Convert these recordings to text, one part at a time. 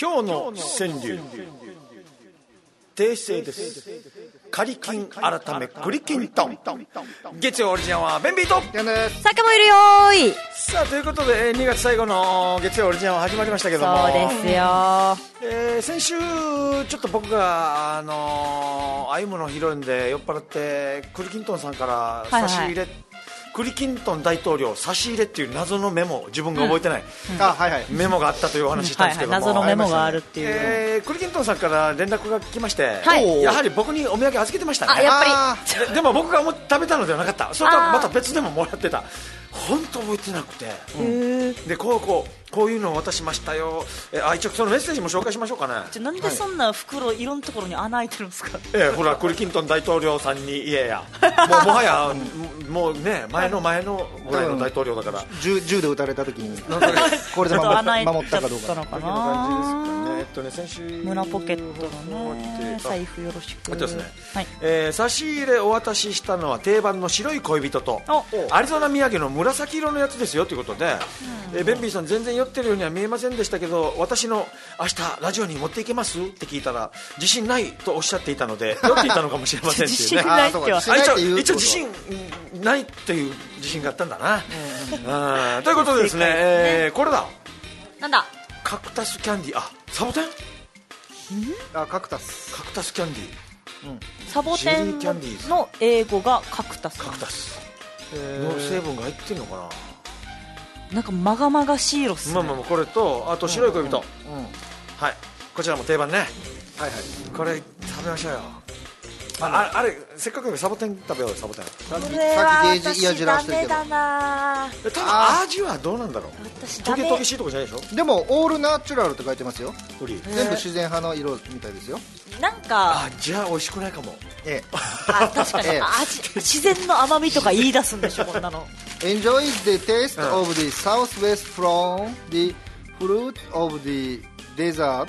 今日の川柳訂正です。カリキン改めクリキントン。月曜オリジナルはベンビーと坂もいるよーい。 さあということで2月最後の月曜オリジナル始まりましたけども、 そうですよ、 先週ちょっと僕が歩むの広いんで酔っ払ってクリキントンさんから差し入れ、クリキントン大統領差し入れっていう謎のメモ、自分が覚えてない、メモがあったというお話したんですけども、 謎のメモがあるっていう、 クリキントンさんから連絡が来まして、やはり僕にお土産預けてましたね。 やっぱりでも僕が食べたのではなかった。それとまた別でももらってた。本当覚えてなくて、でこういうのを渡しましたよ。一応そのメッセージも紹介しましょうかね。 なんでそんな袋いろんなところに穴開いてるんですか。 ほらクリキントン大統領さんにいやもはやもうね前のぐらいの大統領だから、 銃で撃たれた時にこれで守ったかどうかのかな。 先週胸ポケットのね財布よろしくですね、差し入れお渡ししたのは定番の白い恋人とアリゾナ土産の紫色のやつですよということで、ベンビーさん全然酔ってるようには見えませんでしたけど、私の明日ラジオに持っていけますって聞いたら自信ないとおっしゃっていたので酔っていたのかもしれませんっていうね。 自信ないっては一応自信ないという自信があったんだな、ということでですね、これだ、 なんだ、 カクタスキャンディー、サボテン、 カクタスキャンディー、 サボテンの英語がカクタスの成分が入ってるのかな。 なんかまがまがしい色っすね。 これとあと白い恋人、はい、こちらも定番ね。これ食べましょうよ。あれせっかくだからサボテン食べようよ。サボテンこれは私ダメだな。 多分味はどうなんだろう。トゲトゲしいとこじゃないでしょ。 でもオールナチュラルって書いてますよ。 全部自然派の色みたいですよ。 なんかじゃあ美味しくないかも。 確かに、自然の甘みとか言い出すんでしょこんなの。 Enjoy the taste of the southwest from the fruit of the desert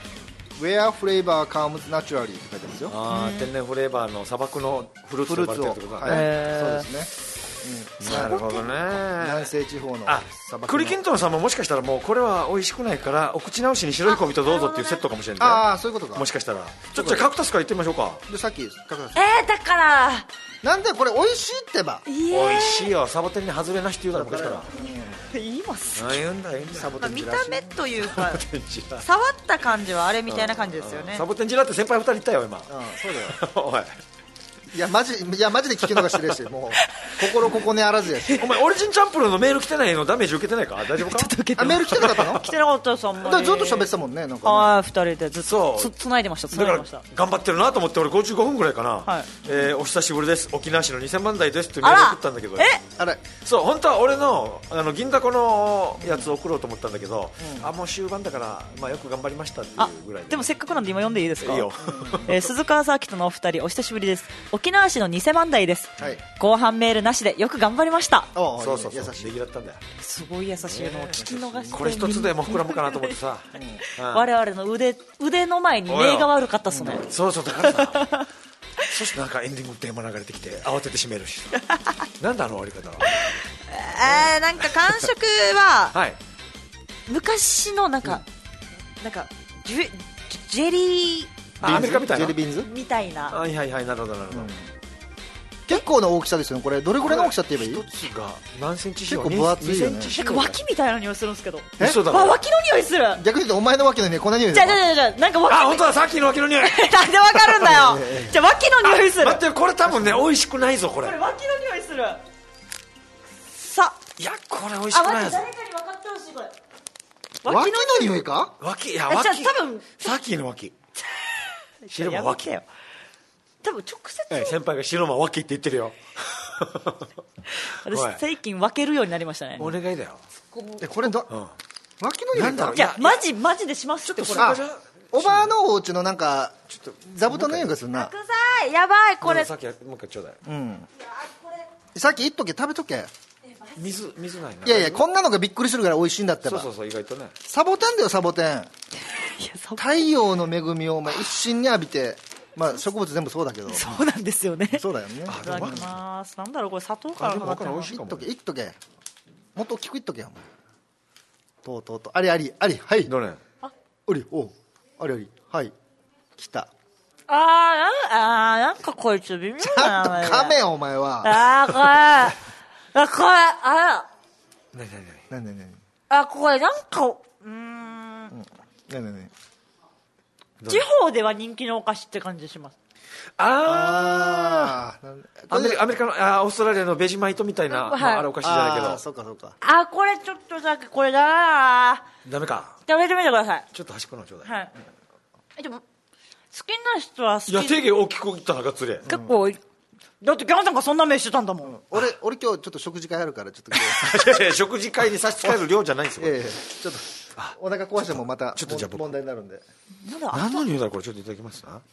where flavor comes naturally って書いてますよ。 天然フレーバーの砂漠のフルーツと呼ばれてるってことだね。 そうですね。 なるほどね。 南西地方の砂漠のクリキントンさんももしかしたらもうこれは美味しくないからお口直しに白い恋人どうぞっていうセットかもしれない。 そういうことか。 もしかしたらちょっとカクタスから言ってみましょうか。 でさっきカクタスだからなんでこれ美味しいってば。 美味しいよ。サボテンに外れなしって言うだろ昔から。 言います。 言うんだサボテン見た目というか触った感じはあれみたいな感じですよね。 サボテンジラって先輩2人言ったよ今。 そうだよ。 おい、 いやマジで聞くのが失礼しもう心ここねあらずやし。 お前オリジンチャンプルーのメール来てないのダメージ受けてないか。大丈夫か。 メール来てなかったの。 来てなかったです。あんまりずっと喋ってたもんね。なんか 2人でずっとつないでました。 だから頑張ってるなと思って俺55分ぐらいかな、お久しぶりです沖縄市の2000万台ですってメール送ったんだけど、 あれそう本当は俺の銀だこのやつ送ろうと思ったんだけど、もう終盤だからよく頑張りましたっていうぐらいでもせっかくなんで今読んでいいですか。 いいよ。 鈴川サーキットのお二人お久しぶりです。沖縄市の2000万台です、後半メールなしでよく頑張りまそう優しい出来だったんだよ。 すごい優しいのを聞き逃して、 これ一つでも膨らむかなと思ってさ、 我々の腕の前に目が悪かったっすね。 そうだからさそしてなんかエンディングテーマ流れてきて慌てて閉めるしなんだ終わり方は。 なんか感触は、昔のなんかジェリーアメリカみたいなジェリービーンズみたいな。 なるほど。 結構な大きさですよね。これどれぐらいの大きさって言えばいい。 一つが何センチ四方。 結構分厚いよね。 なんか脇みたいな匂いするんですけど。 嘘だろ。 脇の匂いする。 逆に言うとお前の脇の匂いこんな匂いじゃなんか脇。 本当だ、さっきの脇の匂い。 なんでわかるんだよ。じゃ脇の匂いする。 待って、これ多分ね美味しくないぞこれ。 これ脇の匂いする。 いやこれ美味しくないぞ。 誰かに分かってほしいこれ。 脇の匂いか。 脇じゃ多分さっきの脇。白間脇。 多分直接。 先輩が白間脇って言ってるよ。 私最近分けるようになりましたね。 お願いだよ。 これ脇の匂いか。 いやマジでしますって。これおばあのお家のなんかちょっと座布団の匂いがするな。 臭い。やばいこれ。 さっきもう一回ちょうだい。 さっき言っとけ食べとけ。 水ないな。 いやこんなのがびっくりするから美味しいんだってば。 そう意外とね。 サボテンだよサボテン。太陽の恵みを一心に浴びて。植物全部そうだけど。 そうなんですよね。 そうだよね。 いただきます。なんだろうこれ砂糖からかかってる。 いっとけもっと大きくいっとけよ。とうありはい。 どれ。 おりはい来た。 なんかこいつ微妙ちだな。 ゃんと噛めよお前は。 これ何これなんか何地方では人気のお菓子って感じします。 アメリカのオーストラリアのベジマイトみたいな、あれお菓子じゃないけど。 そうかそうか。 これちょっとだけこれだな。 ダメか。 食べてみてください。 ちょっと端っこのちょうだい。 はい。でも好きな人は好き。 いや定義大きくいったながっつり。 結構だってギャンさんがそんな目してたんだもん。 俺今日ちょっと食事会あるからちょっと食事会に差し支える量じゃないんですよ。 ちょっとお腹壊してもまた問題になるんで。 何の匂いだろうこれ。ちょっといただきますな。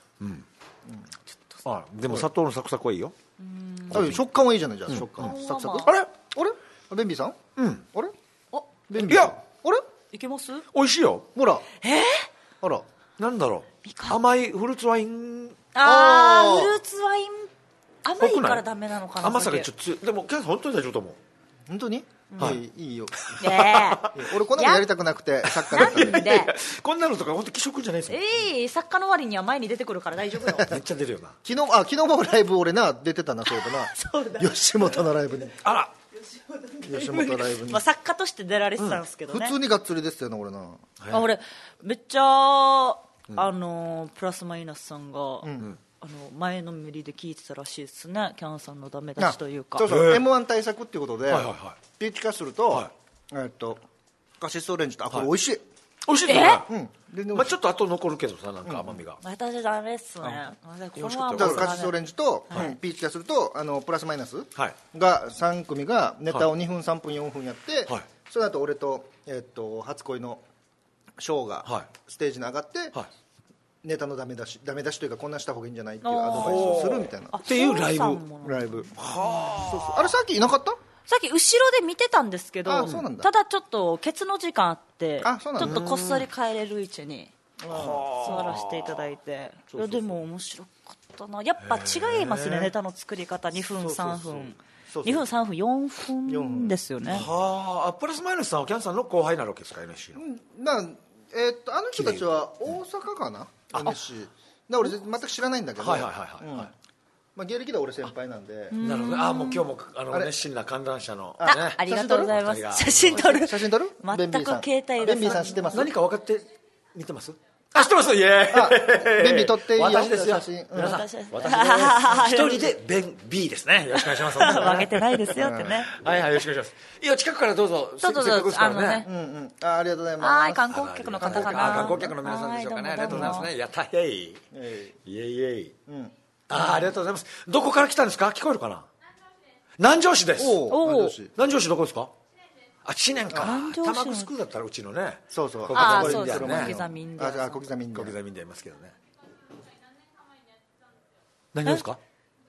でも砂糖のサクサクはいいよ。 食感はいいじゃない。じゃあ食感サクサク。あれベンビーさん。あれベンビーさん。あれいけます？ 美味しいよ。 ほら。 あらなんだろう。甘いフルーツワイン。 フルーツワイン甘いからダメなのかな。 甘さがちょっと強い。でもキャンさん本当に大丈夫と思う。 本当に？いいよ。 ね俺こんなのやりたくなくて作家だったんで。 こんなのとか本当気色じゃないですよ。 作家の割には前に出てくるから大丈夫よ。 めっちゃ出るよな。 昨日もライブ俺な出てたな。そうだな。吉本のライブに。 あら。 吉本ライブに。 作家として出られてたんですけどね。 普通にがっつりですよね俺な。 俺めっちゃプラスマイナスさんが前のめりで聞いてたらしいですね。キャンさんのダメ出しというか。 そう M1 対策っていうことでピーチ化するとカシスオレンジとこれ美味しい。 美味しいですね。ちょっと後残るけどさ、なんか甘みが。 私ダメっすね。 カシスオレンジとピーチ化するとプラスマイナスが3組がネタを2分3分4分やって、その後俺と初恋のショーがステージに上がってネタのダメ出しというかこんなした方がいいんじゃないっていうアドバイスをするみたいなっていうライブ。 あれさっきいなかった？ さっき後ろで見てたんですけど、ただちょっとケツの時間あってちょっとこっそり帰れる位置に座らせていただいて、でも面白かったな。やっぱ違いますね、ネタの作り方。2分3分2分3分4分ですよね。 プラスマイナスさんはキャンさんの後輩なわけですか NSC の。あの人たちは大阪かな NSC 俺全く知らないんだけど、芸歴では俺先輩なんで。 なるほど。もう今日も熱心な観覧車のありがとうございます。写真撮る全く携帯ベンビーさん知ってます？ 何か分かって見てます？知ってます。イエーイ。 ベンビー撮っていいよ。 私ですよ。皆さん私です一人でベンビーですね。よろしくお願いします。 負けてないですよってね。 はいよろしくお願いします。いや近くからどうぞ。せっかくですからね。 ありがとうございます。 観光客の方かな。 観光客の皆さんでしょうかね。ありがとうございますね。やったイエイイエイ。ありがとうございます。どこから来たんですか？聞こえるかな？南城市です。南城市どこですか？知念か。タマクスクーだったらうちのね。 そう小刻みんで。 小刻みんでいますけどね。何ですか？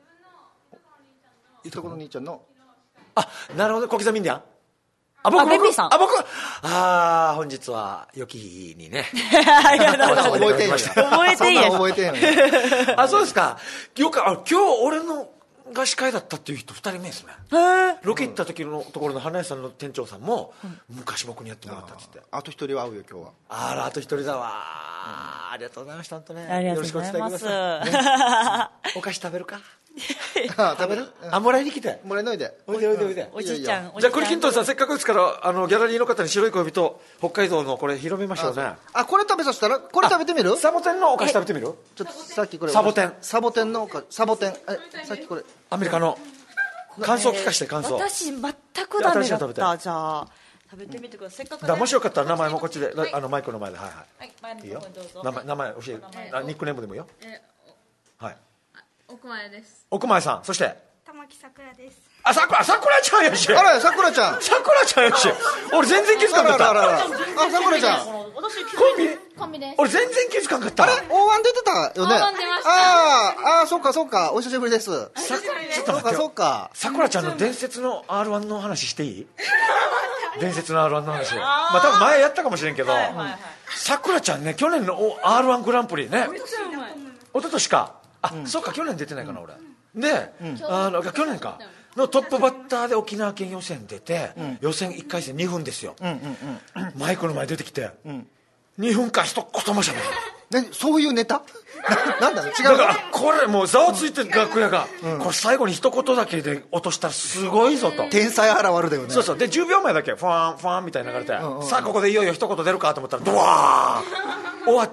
いとこの兄ちゃんの。 なるほど。小刻みんでやん。 ベンビーさん。 本日は良き日にね。 覚えてんや。覚えてんや。 そうですか。今日俺のが司会だったっていう人2人目ですね。ロケ行った時のところの花屋さんの店長さんも昔僕にやってもらったっつって。 あと1人は会うよ今日は。 あと1人だわ。ありがとうございました。本当ね。よろしくお伝えください。お菓子食べるか？ 食べる？ もらいに来て。 もらいのいで。 おじいちゃん。 じゃあこれキントンさんせっかくですからギャラリーの方に白い恋人北海道のこれ広めましょうね。 これ食べさせたらこれ食べてみる？ サボテンのお菓子食べてみる？ ちょっとさっきこれサボテンのお菓子サボテンさっきこれアメリカの感想聞かせて感想。 私全くダメだった。じゃあ食べてみてください。せっかくもしよかったら名前もこっちでマイクの前でいいよ。名前教えて。ニックネームでもいいよ。 奥前です。 奥前さん。そして玉木さくらです。 さくらちゃんやし。 さくらちゃんやし。俺全然気づかなかった。 さくらちゃんコンビです。 俺全然気づかなかった。 大湾出てたよね。 大湾出ました。 そうかお久しぶりです。そうかさくらちゃんの伝説の R1 の話していい？伝説の R1 の話。多分前やったかもしれんけどさくらちゃんね去年の R1 グランプリね一昨年か。そうか去年出てないかな俺で去年かのトップバッターで沖縄県予選出て予選1回戦2分ですよ。マイクの前出てきて 2分間一言もしゃべる。 そういうネタなんだろう、違う。 だからこれもうざわついてる楽屋が、これ最後に一言だけで落としたらすごいぞと。 天才現るだよね。 そうそう。で10秒前だけファンファンみたいに流れて、さあここでいよいよ一言出るかと思ったらドワーン終わって、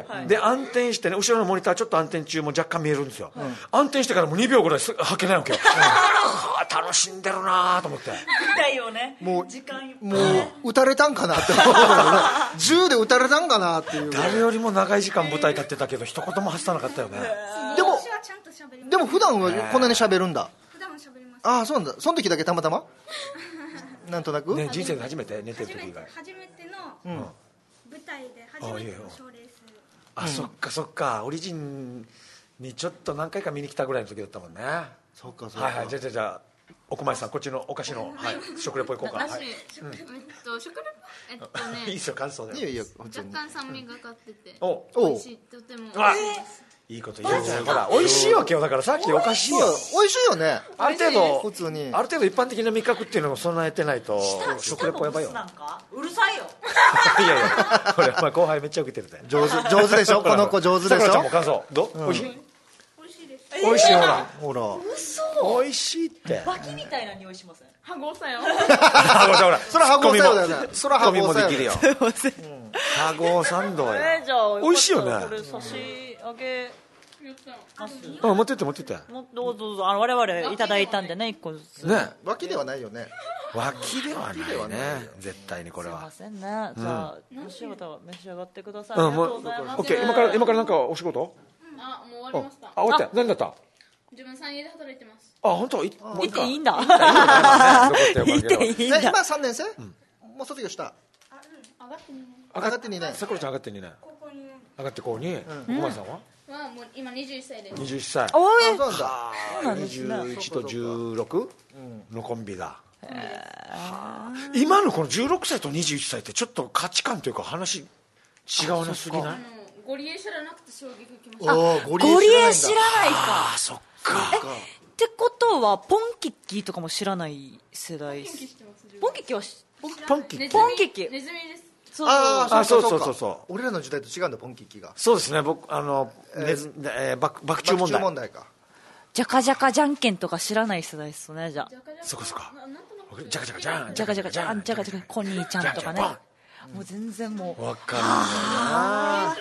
で暗転してね、後ろのモニターちょっと暗転中も若干見えるんですよ。暗転してからもう2秒ぐらいはけないわけよ。楽しんでるなと思って。 だよね。 もう撃たれたんかなって思う銃で撃たれたんかなっていう。 誰よりも長い時間舞台立ってたけど一言も発さなかったよね。 でも普段はこんなに喋るんだ。 普段は喋ります。 ああ、そうなんだ。その時だけたまたまなんとなく、 ね、人生で初めて寝てる時以外初めての舞台で初めての賞レース。 あ、そっかそっか。オリジンにちょっと何回か見に来たぐらいの時だったもんね。 そうかそうか。 はいはい。じゃあ奥前さん、こっちのお菓子の、はい、食レポ行こうか。 食レポいいいですよ、感想で。 いや若干酸味がかってて美味しい。とてもいいこと言うじゃん。ほら、美味しいわけよ。だからさっきおかしいよ。 美味しいよね。 ある程度普通にある程度一般的な味覚っていうのも備えてないと食レポやばいよ。 うるさいよ。 いやいや、これお前後輩めっちゃ受けてるで。 上手でしょ。この子上手でしょ。 さくらちゃんも感想どう？美味しい？美味しい。ほら美味しいって。 バキみたいな匂いしません？ 羽子さよ。 ほらそれ羽子さよだよね。それ羽子さよもできるよ。羽子サンドや。 じゃあ美味しいよね。 これ差し上げ持ってってどうぞ我々いただいたんでね、1個ずつね。 脇ではないよね。 脇ではないね、絶対にこれは。 すいませんね。じゃあお仕事召し上がってください。 もうオッケー。今からなんかお仕事？ もう終わりました。 終わった。何だった？ 自分3家で働いてます。 あ、本当？ 行っていいんだ。 行っていいんだ。 今3年生？もう卒業した。 上がって2年。 上がって2年。 さくらちゃん上がって2年。上がってこうに。お前さんは？ もう今21歳です。 21歳。 そうなんだ。 21と16のコンビだ。今のこの16歳と21歳ってちょっと価値観というか話違うなすぎない？ ゴリエ知らなくて衝撃受けました。 ゴリエ知らないか。 あ、そっか。 ってことはポンキッキーとかも知らない世代。ポンキッキーはポンキッキーネズミです。 そう俺らの時代と違うんだ、ポンキッキーが。 そうですね。僕爆注問題か。 ジャカジャカじゃんけんとか知らない世代ですね。じゃあそこジャカジャカじゃんジャカジャカじゃんジャカジャカコニーちゃんとかね。もう全然もう分かんないな。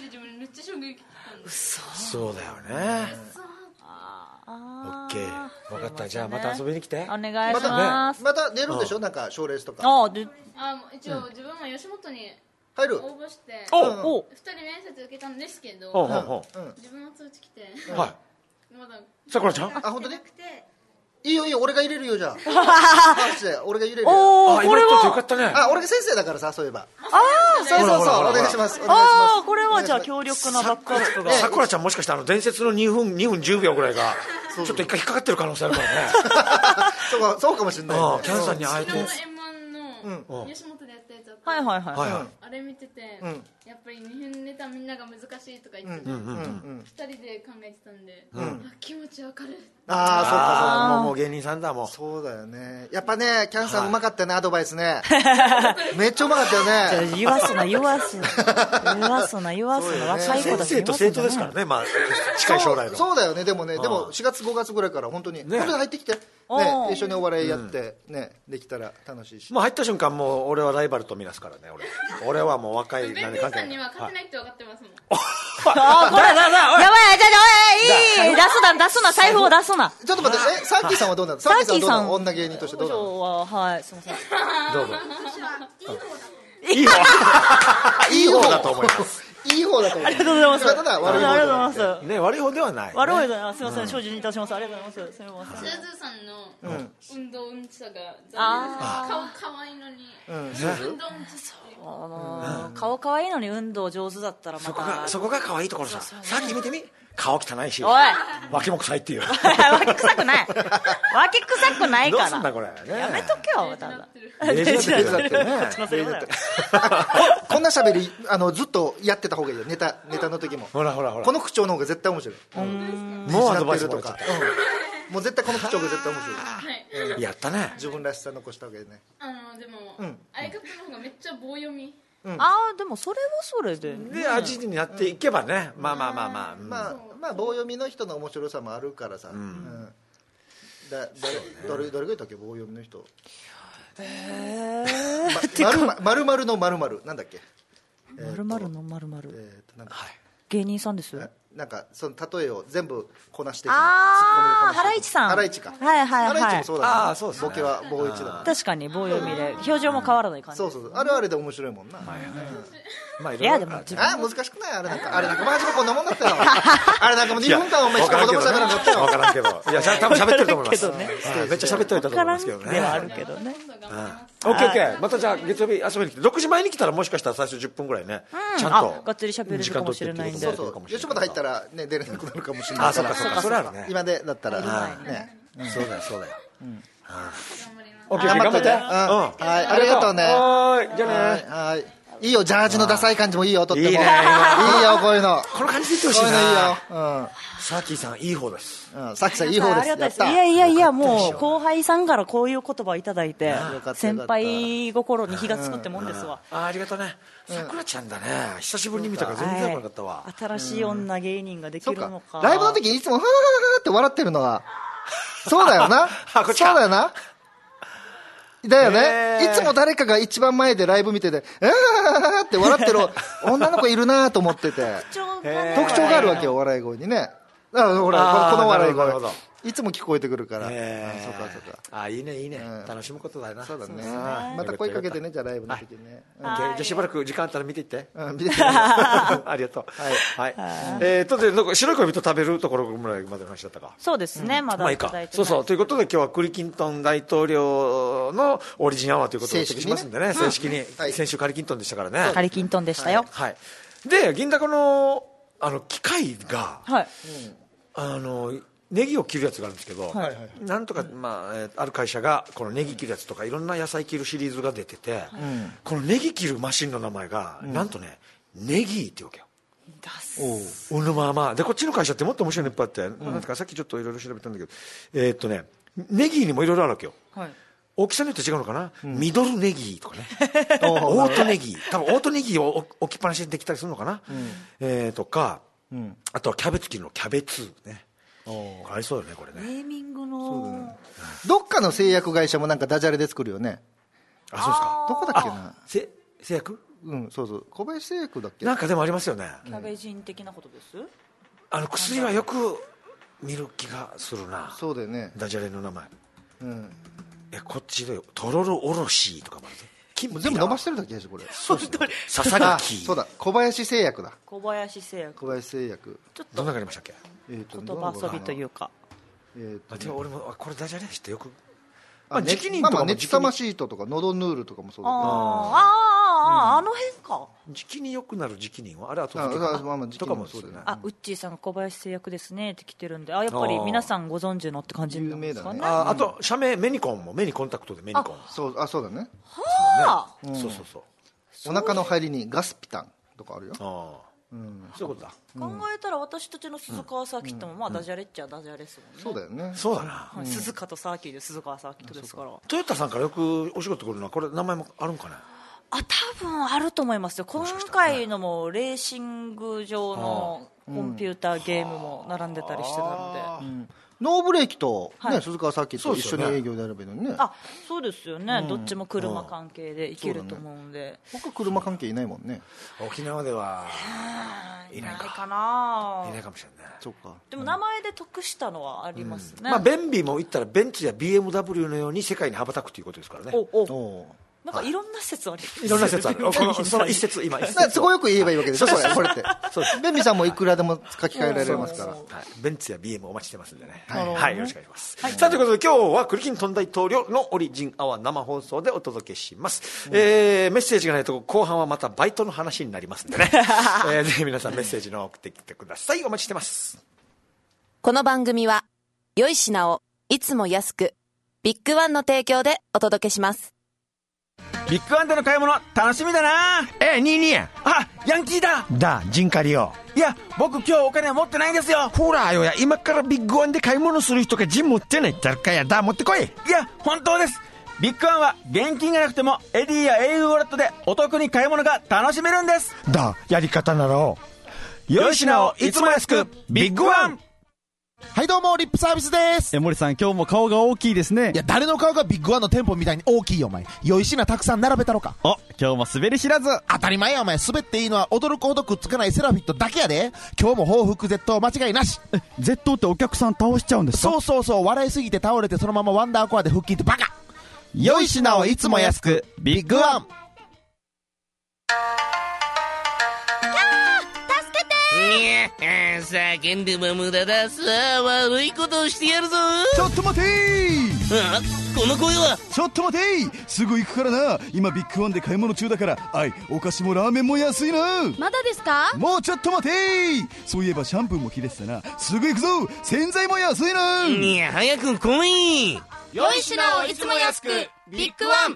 そうだよね。オッケー、分かった。じゃあまた遊びに来て。 お願いします。 また出るんでしょ、なんか賞レースとか。 一応自分は吉本に入る応募して 2人面接受けたんですけど、自分は通知来て、まださくらちゃん？ あ、本当に？いいよ俺が入れるよ。じゃあ俺が入れるよ。 これはよかったね。 あ、俺が先生だからさ、そういえば。そうお願いします。 これはじゃあ強力なバックアップが。 さくらちゃんもしかしたら伝説の2分10秒ぐらいがちょっと一回引っかかってる可能性あるからね。 そうかもしれない。 キャンさんに会えて。 M1 の吉本でやったやつあって、あれ見てて、やっぱり2分ネタみんなが難しいとか言ってて、2人で考えてたんで、気持ちわかる。 ああ、そうか。 もう芸人さんだもん。 そうだよね。やっぱね、キャンさんうまかったよね、アドバイスね。めっちゃうまかったよね。 言わすな若い子だし。 先生と生徒ですからね。まあ近い将来の。 そうだよね。でも4月5月ぐらいから本当に入ってきて一緒にお笑いやってね、できたら楽しいし。 もう入った瞬間もう俺はライバルとみなすからね。俺はもう若い。 ベンビーさんには勝てないって分かってますもん。 やばい、出すな、財布を出すな。 ちょっと待って、サーキーさんはどうなの？サーキーさんは女芸人としてどうなの？ はい、すみません。 どうぞ。いい方だと思います。 いい方だと思う。 ありがとうございます。 悪い方だ。 ありがとうございます。 ね、悪い方ではない。 悪い方ではすみません。精進いたします。ありがとうございます。すみません。 スーズーさんの運動うんちさが残念です。顔可愛いのに運動うんちさ。 顔可愛いのに運動上手だったらまた。 そこが可愛いところさ。さっき見てみ。顔汚いし。 おい。 脇も臭いっていう。 脇臭くない。脇臭くないから。 どうすんだこれ。 やめとけよ。 デージだってね。 こんな喋りずっとやってた方がいいよ。ネタの時も。 ほら。 この口調の方が絶対面白い。 もうアドバイスもらっちゃった。 もう絶対この口調が絶対面白い。 やったね。 自分らしさ残した方がいいね。 でも相方の方がめっちゃ棒読み。 でもそれはそれで、 で味になっていけばね、まあ棒読みの人の面白さもあるからさ、どれがいたっけ棒読みの人、〇〇の〇〇なんだっけ、 〇〇の〇〇、芸人さんです。 なんかその例えを全部こなしてハライチさん、 ハライチか、 ハライチもそうだね、 そうですね、ボケは棒一だ、 確かに棒読みで表情も変わらない感じ、 そうあれはあれで面白いもんな。 いやでも難しくない、あれなんかマジでこんなもんだったよあれなんかもう2分間お前しか子供しゃべらなかったよ。 分からんけど、いや多分喋ってると思います。めっちゃ喋っておいたと思いますけどね。 ではあるけどね。 オッケー、またじゃあ月曜日遊びに来て6時前に来たらもしかしたら最初10分ぐらいね、ちゃんとがっつり喋れるかもしれないんで、 吉本入ったらね出れなくなるかもしれない。 そうかそれあるね。 今でだったらね、そうだよ。 オッケー、頑張って。ありがとうね。 じゃあね。 いいよ、ジャージのダサい感じもいいよ、とってもいいよ、こういうの、 この感じで言ってほしいな。 いいよ、 サーキーさんいい方です。 サーキーさんいい方です。 いやもう後輩さんからこういう言葉いただいて、先輩心に火がつくってもんですわ。 ありがとうね。さくらちゃんだね、久しぶりに見たから全然分かったわ。 新しい女芸人ができるのか。 ライブの時にいつもはーって笑ってるのはそうだよな、そうだよな、だよね、いつも誰かが一番前でライブ見ててって笑ってる女の子いるなと思ってて、特徴があるわけよ、笑い声にね。ほらこの笑い声いつも聞こえてくるから。そうかいいね、楽しむことだよな。 そうだね、また声かけてね、じゃあライブの時にね。 じゃあしばらく時間あったら見ていって。ありがとう。白い恋人食べるところぐらいまでの話だったか。 そうですね、まだいただいてない。 そうということで今日はクリキントン大統領のオリジンアワーということをお届けしますんでね、正式に先週カリキントンでしたからね。 カリキントンでしたよ。 で銀だこの機械がネギを切るやつがあるんですけど、なんとか、ある会社がこのネギ切るやつとかいろんな野菜切るシリーズが出てて、このネギ切るマシンの名前が、なんとねネギっていうわけよ。でこっちの会社ってもっと面白いのいっぱいあって、なんかさっきちょっといろいろ調べたんだけど、ネギにもいろいろあるわけよ。大きさによって違うのかな、ミドルネギとかねオートネギ、多分オートネギを置きっぱなしでできたりするのかな、とか、あとはキャベツ切るのキャベツね、ありそうよねこれね。 ネーミングのどっかの製薬会社もなんかダジャレで作るよね。 そうですか。 どこだっけな、 製薬、 そう小林製薬だっけ、 なんかでもありますよね。 キャベジン的なことです。 薬はよく見る気がするな。 そうだよね、 ダジャレの名前。こっちでとろろおろしとかもある。 全部伸ばしてるだけでしょこれ。 ささがき。 そうだ、小林製薬だ。 小林製薬。 ちょっとどんなのがありましたっけ。 言葉遊びというか。 俺もこれダジャレしてよく。 熱さまシートとかノドヌールとかもそうだけど。 あの辺か。 時期に良くなる時期にはあれ後付けとかもそうだよね。 ウッチーさんが小林製薬ですねって来てるんで、やっぱり皆さんご存知のって感じなんですかね。 あと社名メニコンも目にコンタクトでメニコン。 そうだね。 そうお腹の入りにガスピタンとかあるよ。 そういうことだ。 考えたら私たちの鈴川サーキットもダジャレっちゃダジャレですもんね。 そうだよね。 そうだな。 鈴鹿とサーキットで鈴川サーキットですから。 トヨタさんからよくお仕事来るのはこれ名前もあるんかな。 多分あると思いますよ。今回のもレーシング上のコンピューターゲームも並んでたりしてたので、 ノーブレーキと鈴川サーキット一緒に営業でやればいいのにね。 そうですよね、どっちも車関係でいけると思うんで。 僕は車関係いないもんね。 沖縄ではいないかな。 いないかもしれない。 そうか。 でも名前で得したのはありますね。 ベンビーも言ったらベンツや BMW のように世界に羽ばたくということですからね。 なんかいろんな説ある。 いろんな説ある。その一説今都合よく言えばいいわけでしょこれって。ベンビーさんもいくらでも書き換えられますから。 ベンツや BM お待ちしてますんでね。はい、よろしくお願いします。さあということで今日はクリキントン大統領のオリジンアワー生放送でお届けします。メッセージがないと後半はまたバイトの話になりますんでね。ぜひ皆さんメッセージの送ってきてください。お待ちしてます。 この番組は良い品をいつも安くビッグワンの提供でお届けします。 ビッグワンでの買い物楽しみだな。 22や。 ヤンキーだジンカリよ。 いや僕今日お金持ってないんですよ。 ほらよや、今からビッグワンで買い物する人がジン持ってないってかや。持ってこい。 いや本当です。 ビッグワンは現金がなくてもエディや au ウォレットでお得に買い物が楽しめるんです。 やり方なら良い品をいつも安く、ビッグワン。 はいどうも、リップサービスです。 森さん、今日も顔が大きいですね。 いや、誰の顔がビッグワンの店舗みたいに大きいよ、お前。良い品たくさん並べたろか。 今日も滑り知らず。 当たり前や、お前。滑っていいのは驚くほどくっつかないセラフィットだけやで。今日も報復絶倒間違いなし。 絶倒ってお客さん倒しちゃうんですか？ そう、笑いすぎて倒れてそのままワンダーコアで腹筋ってバカ。 良い品をいつも安く、ビッグワン。 叫んでも無駄だ。さあ、悪いことをしてやるぞ。 ちょっと待てー。この声は。 ちょっと待てー。すぐ行くからな。今ビッグワンで買い物中だから。お菓子もラーメンも安いな。 まだですか？ もうちょっと待てー。そういえばシャンプーも切れてたな。すぐ行くぞ。洗剤も安いな。 いや、早く来い。 良い品をいつも安く、ビッグワン。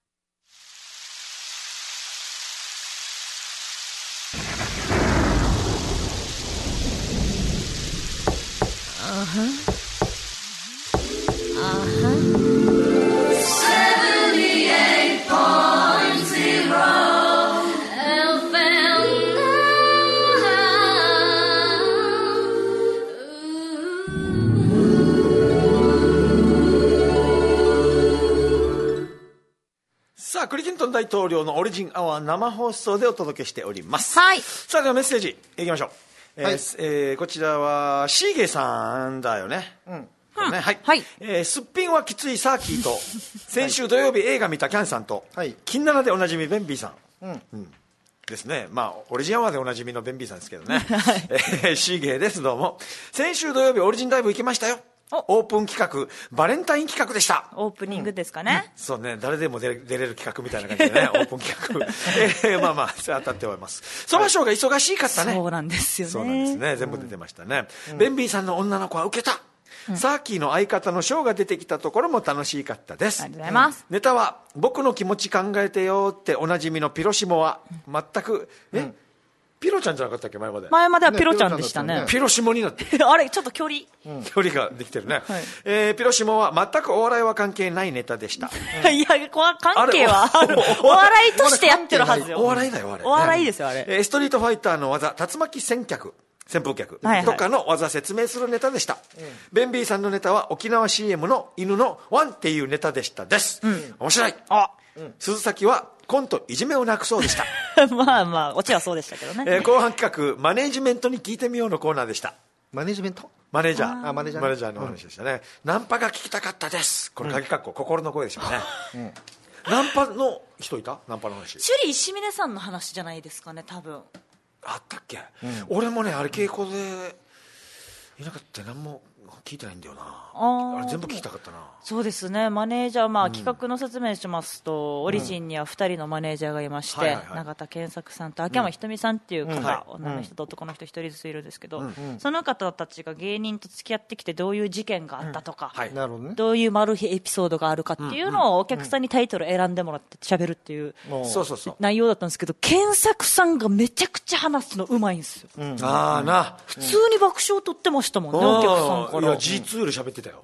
さあ、クリキントン大統領のオリジンアワー生放送でお届けしております。 はい。 さあ、ではメッセージいきましょう。こちらはシーゲーさんだよね。はい。すっぴんはきついサーキーと先週土曜日映画見たキャンさんと、金7でおなじみベンビーさん、ですね。オリジンアワーでおなじみのベンビーさんですけどね。シーゲーです。どうも。先週土曜日オリジンライブ行きましたよ。オープン企画バレンタイン企画でした。 オープニングですかね。 そうね、誰でも出れる企画みたいな感じでね。オープン企画当たっております。そばショーが忙しかったね。 そうなんですよね。 そうなんですね。全部出てましたね。ベンビーさんの女の子は受けた。サーキーの相方のショーが出てきたところも楽しかったです。 ありがとうございます。 ネタは僕の気持ち考えてよっておなじみのピロシモは全くピロちゃんじゃなかったっけ？前まではピロちゃんでしたね。 ピロシモになってあれちょっと距離ができてるね。ピロシモは全くお笑いは関係ないネタでした。 いや、関係はある。お笑いとしてやってるはずよ。 お笑いだよ、あれ。 お笑いですよ、あれ。 ストリートファイターの技、竜巻旋風脚とかの技説明するネタでした。ベンビーさんのネタは沖縄 CM の犬のワンっていうネタでしたです。面白い。鈴崎はコントいじめをなくそうでした。 オチはそうでしたけどね。 後半企画マネージメントに聞いてみようのコーナーでした。 マネージメント？ マネージャーの話でしたね。ナンパが聞きたかったです。これ鍵括弧心の声でしょうね。ナンパの人いた？ナンパの話。 首里石峰さんの話じゃないですかね、多分。 あったっけ？俺もね、あれ稽古でいなかった。何も聞いてないんだよな。あれ全部聞きたかったな。 そうですね。マネージャー、企画の説明しますと、オリジンには2人のマネージャーがいまして、永田健作さんと秋山ひとみさんっていう方、女の人と男の人1人ずついるんですけど、その方たちが芸人と付き合ってきてどういう事件があったとか、どういうマル秘エピソードがあるかっていうのをお客さんにタイトル選んでもらって喋るっていう内容だったんですけど、健作さんがめちゃくちゃ話すのうまいんですよ。普通に爆笑取ってましたもんね、お客さんから。 G2 より喋ってたよ。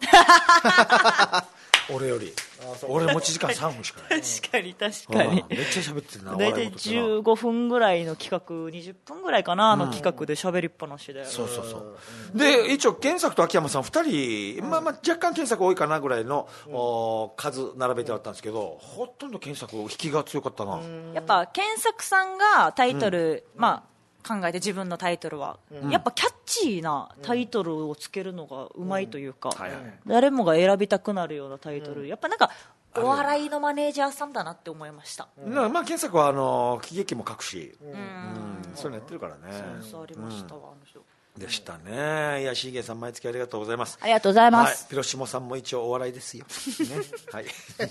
俺より。俺持ち時間3分しかない。 確かに。 めっちゃ喋ってるな。 大体15分ぐらいの企画、20分ぐらいかな、企画で喋りっぱなしで。 そうで、一応健作と秋山さん2人、若干健作多いかなぐらいの数並べてあったんですけど、ほとんど健作引きが強かったな。 やっぱ健作さんがタイトル、考えて自分のタイトルは、やっぱキャッチーなタイトルをつけるのがうまいというか、誰もが選びたくなるようなタイトル、やっぱなんかお笑いのマネージャーさんだなって思いました。 健作は喜劇も書くし、そういうのやってるからね。 そうありましたわ、あの人でしたね。いや、シーゲーさん毎月ありがとうございます。 ありがとうございます。 ピロシモさんも一応お笑いですよ。はい。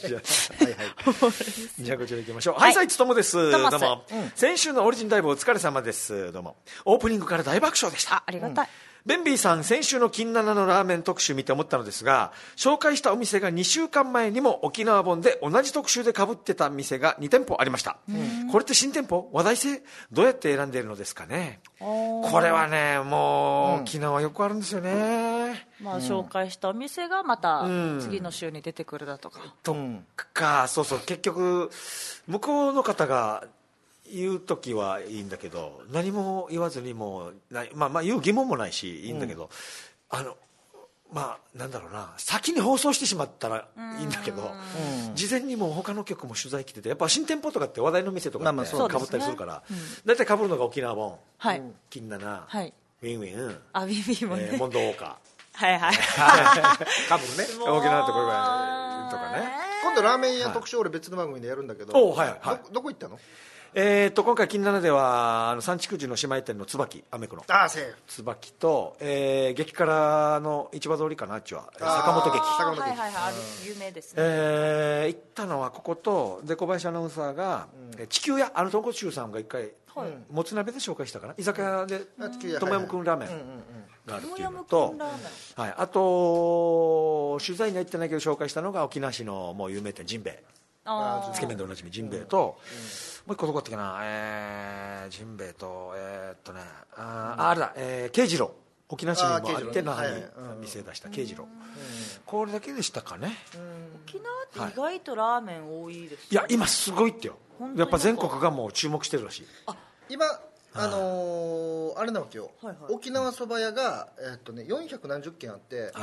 じゃあこちら行きましょう。はい、さいつともです。どうも。先週のオリジンライブお疲れ様です。どうも。オープニングから大爆笑でした。 ありがたい。 ベンビーさん、先週の金7のラーメン特集見て思ったのですが、紹介したお店が2週間前にも沖縄本で同じ特集で被ってた店が2店舗ありました。これって新店舗？話題性？どうやって選んでいるのですかね。これはね、もう沖縄よくあるんですよね。 ね。 まあ紹介したお店がまた次の週に出てくるだとか。 とか、そうそう、結局向こうの方が言う時はいいんだけど、何も言わずにもまあ言う疑問もないしいいんだけど、まあなんだろうな、先に放送してしまったらいいんだけど、事前にも他の局も取材来てて、やっぱ新店舗とかって話題の店とかってかぶったりするから、大体かぶるのが沖縄本、金七、ウィンウィン、ウィンもね、 モンドウォーカー、はいはい、 かぶるね、沖縄ってこれぐらいとかね。 今度ラーメン屋特集俺別の番組でやるんだけど、どこ行ったの？ 今回金七では三畜寺の姉妹店の椿アメクの椿と、激辛の市場通りかな、あっちは坂本劇、 有名ですね。 行ったのはこことで、小林アナウンサーが、地球屋、豚骨臭さんが一回、もつ鍋で紹介したかな、居酒屋でトムヤムクンラーメンがあるっていうのと、あと取材には行ってないけど紹介したのが沖縄市のもう有名店ジンベエ、つけ麺でおなじみジンベエと、もう一個どこだったっけな、ジンベエとあれだ、慶次郎、沖縄市にもあって那覇に店出した慶次郎、これだけでしたかね。 沖縄って意外とラーメン多いですね。 いや今すごいってよ、やっぱ全国がもう注目してるらしい。 今あれなわけよ、沖縄そば屋が400何十軒あって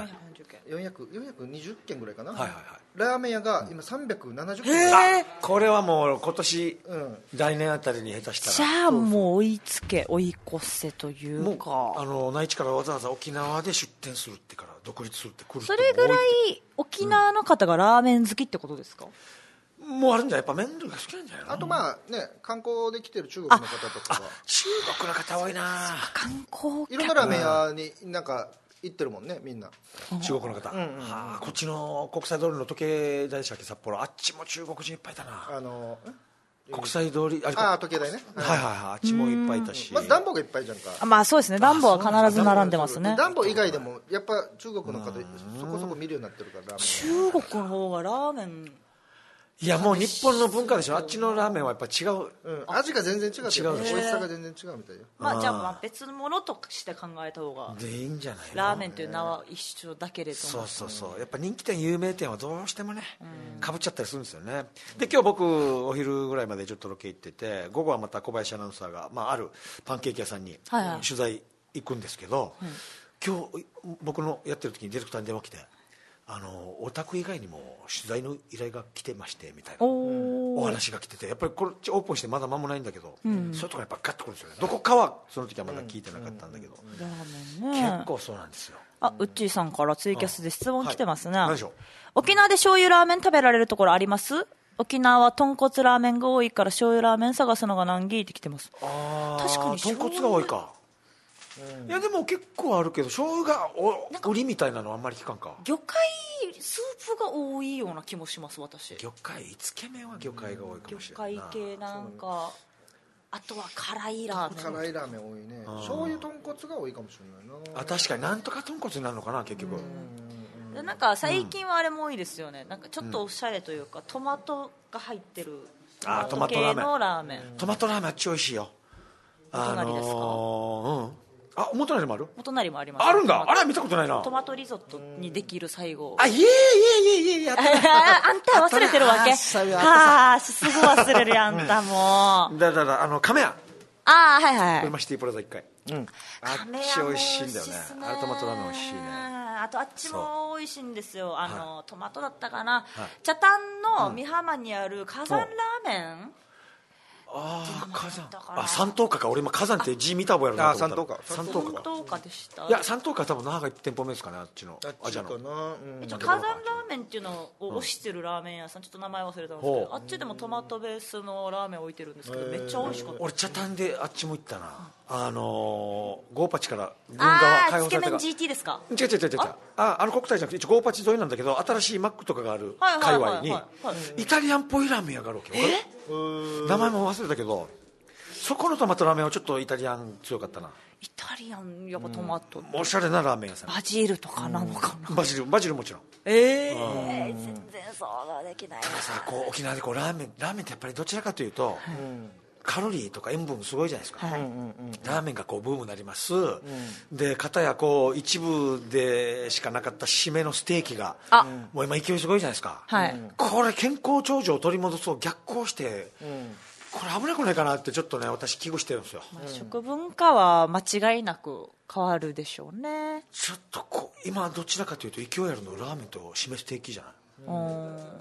、420軒ぐらいかな、ラーメン屋が今370軒。 これはもう今年、来年あたりに下手したら、じゃあもう追い越せというか、 内地からわざわざ沖縄で出店するってから独立するって来る人も多いって。それぐらい沖縄の方がラーメン好きってことですか？ もうあるんじゃない、やっぱ麺類が好きなんじゃないの。 あとまあね、観光で来てる中国の方とかは、 中国の方多いな。 観光いろんなラーメン屋になんか行ってるもんね、みんな。 中国の方、こっちの国際通りの時計台でしたっけ、札幌、あっちも中国人いっぱいいたな。国際通り、 時計台ね、 あっちもいっぱいいたし、 まずダンボがいっぱいじゃんか。 まあそうですね、ダンボは必ず並んでますね。 ダンボ以外でもやっぱ中国の方そこそこ見るようになってるから、 中国の方がラーメン、 いやもう日本の文化でしょ、あっちのラーメンはやっぱ違う、 味が全然違う、美味しさが全然違うみたいよ。 じゃあ別のものとして考えた方がいいんじゃないの。 ラーメンという名は一緒だけれども、 そうやっぱ人気店有名店はどうしてもねかぶっちゃったりするんですよね。で今日僕お昼ぐらいまでちょっとロケ行ってて、午後はまた小林アナウンサーが、あるパンケーキ屋さんに取材行くんですけど、今日僕のやってる時にディレクターに電話来て、お宅以外にも取材の依頼が来てましてみたいなお話が来てて、やっぱりこっちオープンしてまだ間もないんだけど、そういうところやっぱガッとくるんですよね。どこかはその時はまだ聞いてなかったんだけど、結構そうなんですよ。 ウッチーさんからツイキャスで質問来てますね。沖縄で醤油ラーメン食べられるところあります？沖縄は豚骨ラーメンが多いから醤油ラーメン探すのが難儀って来てます。確かに豚骨が多いか。いやでも結構あるけど、醤油が売りみたいなのはあんまり聞かんか。 魚介スープが多いような気もします、私。 魚介、つけ麺は魚介が多いかもしれないな。 魚介系なんか、あとは辛いラーメン。 辛いラーメン多いね。醤油豚骨が多いかもしれないな。 確かになんとか豚骨になるのかな結局。 なんか最近はあれも多いですよね。なんかちょっとおしゃれというか、トマトが入ってるトマト系のラーメン。 トマトラーメンあっち美味しいよ。 お隣ですか？ お隣もある？ お隣もあります。 あるんだ。あれ見たことないな。 トマトリゾットにできる最後。 いえあんた忘れてるわけ。すぐ忘れるやんたもう。 だ亀屋。これマシティプラザ1階。あっち美味しいんだよね。あれトマトラーメン美味しいね。 あとあっちも美味しいんですよ。トマトだったかな。北谷の美浜にある火山ラーメン。 火山。三等価か。俺今火山って字見た覚えあるなと思った。 三等価でした。 いや三等価は多分那覇が1店舗目ですかね、あっちのアジアの。 火山ラーメンっていうのを推してるラーメン屋さん、ちょっと名前忘れたんですけど、あっちでもトマトベースのラーメン置いてるんですけど、めっちゃ美味しかった。 俺北谷であっちも行ったな。ゴーパチから軍側開放された。 つけ麺 GT ですか？ 違う国体じゃなくて一応ゴーパチ沿いなんだけど、新しいマックとかがある界隈にイタリアンっぽいラーメン屋があるわけよ。名前も忘れたけど、そこのトマトラーメンはちょっとイタリアン強かったな。 イタリアンやっぱトマト、 おしゃれなラーメン屋さん。 バジルとかなのかな。 バジルもちろん。 全然想像できない。 たださ、沖縄でラーメンってやっぱりどちらかというと、 カロリーとか塩分すごいじゃないですか、ラーメンがこうブームになります、で片やこう一部でしかなかった締めのステーキがもう今勢いすごいじゃないですか、これ健康長寿を取り戻そう逆行して、これ危なくないかなってちょっとね私危惧してるんですよ、 食文化は間違いなく変わるでしょうね。 ちょっと今どちらかというと勢いあるのラーメンと締めステーキじゃない、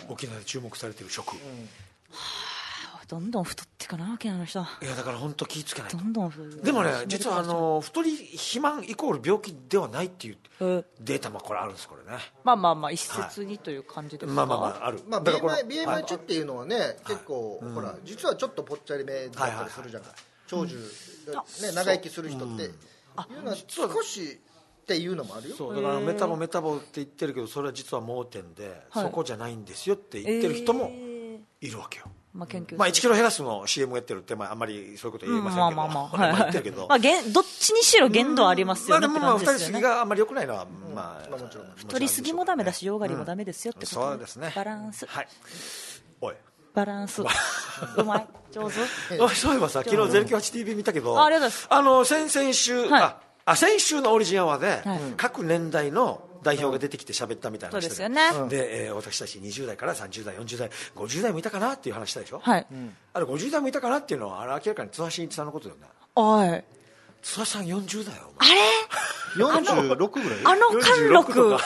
沖縄で注目されてる食、 どんどん太っていかな沖縄の人。いやだから本当気ぃつけないと。 どんどん太る。 でもね実は太り肥満イコール病気ではないっていうデータもこれあるんですこれね。 まあ一説にという感じですか。 まあある。 まあ BMI 値っていうのはね結構ほら実はちょっとぽっちゃりめだったりするじゃない。長寿ね長生きする人っていうのは少しっていうのもあるよ。 そうだからメタボって言ってるけどそれは実は盲点でそこじゃないんですよって言ってる人もいるわけよ。1キロ減らすの CM やってるってあんまりそういうこと言えませんけど言ってるけどどっちにしろ限度ありますよね。 でも太りすぎがあんまり良くないのはもちろん太りすぎもダメだしヨガりもダメですよってこと。 そうですね。 バランス。 おいバランスうまい上手。 そういえばさ昨日 098TV 見たけどありがとうございます。 先週先週のオリジンアワーで各年代の代表が出てきて喋ったみたいな話で、私たち20代から30代40代50代もいたかなっていう話したでしょ、あれ50代もいたかなっていうのはあれ明らかに津波真一さんのことだよね。津波さん40代よ。 あれ 46ぐらい。 あの貫禄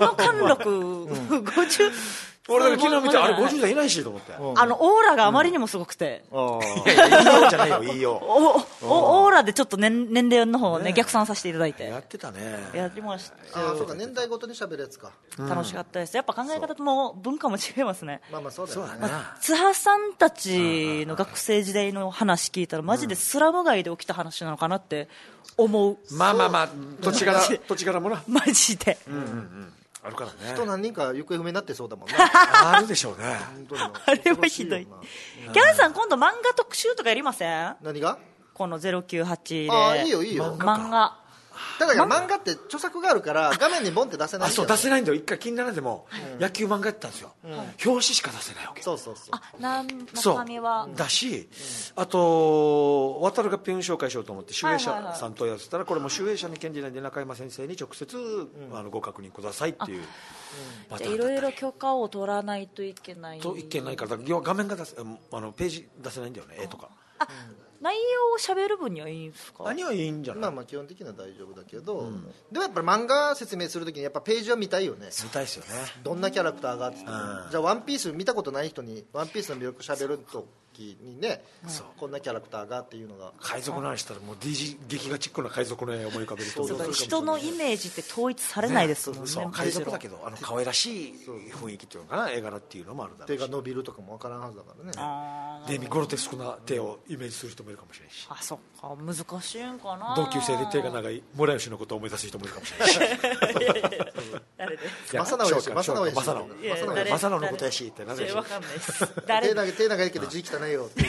50 俺だから昨日見てあれ50代いないしと思って、 オーラがあまりにもすごくて、 いやいいよじゃないよいいよオーラでちょっと年齢の方をね逆算させていただいてやってたね。 やりました。 そうか年代ごとに喋るやつか。 楽しかったです。やっぱ考え方とも文化も違いますね。 まあそうだよね。 津波さんたちの学生時代の話聞いたらマジでスラム街で起きた話なのかなって思う。 まあ土地柄もなマジであるからね。 人何人か行方不明になってそうだもんね。 あるでしょうね。 あれはひどい。キャラさん今度漫画特集とかやりません？ 何が？ この098で。 ああいいよ。 漫画。 だから漫画って著作があるから画面にボンって出せないんだよ。 そう出せないんだよ。一回気にならんでも野球漫画やったんですよ。表紙しか出せないわけ。 そう。 中身はだし、あと渡るがペン紹介しようと思って集英社さんとやってたらこれも集英社に権利ないんで中山先生に直接ご確認くださいっていうパターンだったり。 いろいろ許可を取らないといけない。 から画面が出せページ出せないんだよね絵とか。 内容を喋る分にはいいんですか？ 何はいいんじゃない？ まあ基本的には大丈夫だけど、でもやっぱり漫画説明するときにやっぱページは見たいよね。 見たいですよね。 どんなキャラクターがって、じゃあワンピース見たことない人にワンピースの魅力喋るときにね、こんなキャラクターがっていうのが海賊の話したらもう劇画チックな海賊の絵を思い浮かべると人のイメージって統一されないですもんね。 海賊だけど可愛らしい雰囲気っていうのかな絵柄っていうのもあるだろうし手が伸びるとかも分からんはずだからね。でゴロテスクな手をイメージする人もいるかもしれないし。 あそっか難しいんかな。 同級生で手が長い村吉のことを思い出す人もいるかもしれないし。 誰で正直やし正直のことやしってなぜ分かんないです手長いけど字汚いよ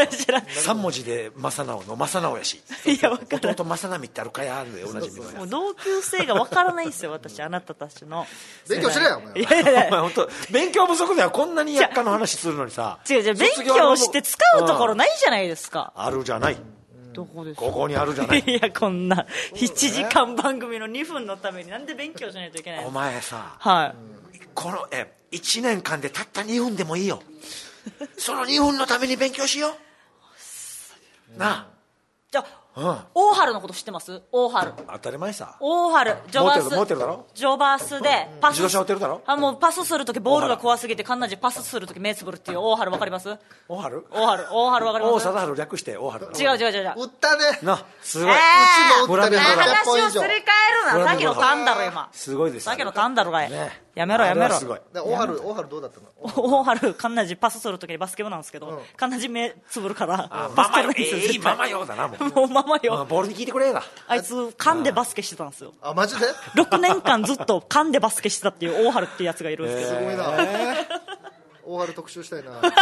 3文字で正直の正直やし弟正直ってあるかやで同じみたいな。 同級生が分からないんですよ私あなたたちの。 勉強しろよお前。 本当勉強不足ではこんなに薬科の話するのにさ。 違う勉強して使うところないじゃないですか。 あるじゃない。 どこですか？ ここにあるじゃない。 いやこんな7時間番組の2分のためになんで勉強しないといけない。 お前さ、 この 1年間でたった2分でもいいよ。その2分のために勉強しようなあ。 じゃあ大春のこと知ってます？大春当たり前さ。 大春ジョバス持ってるだろ。 ジョバスでパス自動車持ってるだろ。 もうパスするときボールが怖すぎてカンナジパスするとき目つぶるっていう大春わかります？ 大春わかります？ 大貞治略して大春。 違う打ったねなすごい。 うちも打ったね。 話をすり替えるな。さっきのタンダロ今すごいです。 さっきのタンダロがやめろすごい。 大春どうだったの？ 大春カンナジパスするときにバスケ部なんですけどカンナジ目つぶるからママよママよだな。もうママよボールに聞いてくれだ。 あいつ勘でバスケしてたんですよ。 あマジで ？6年間ずっと勘でバスケしてたっていう大春っていうやつがいるんですけど。 すごいな。大春特集したいな。 ね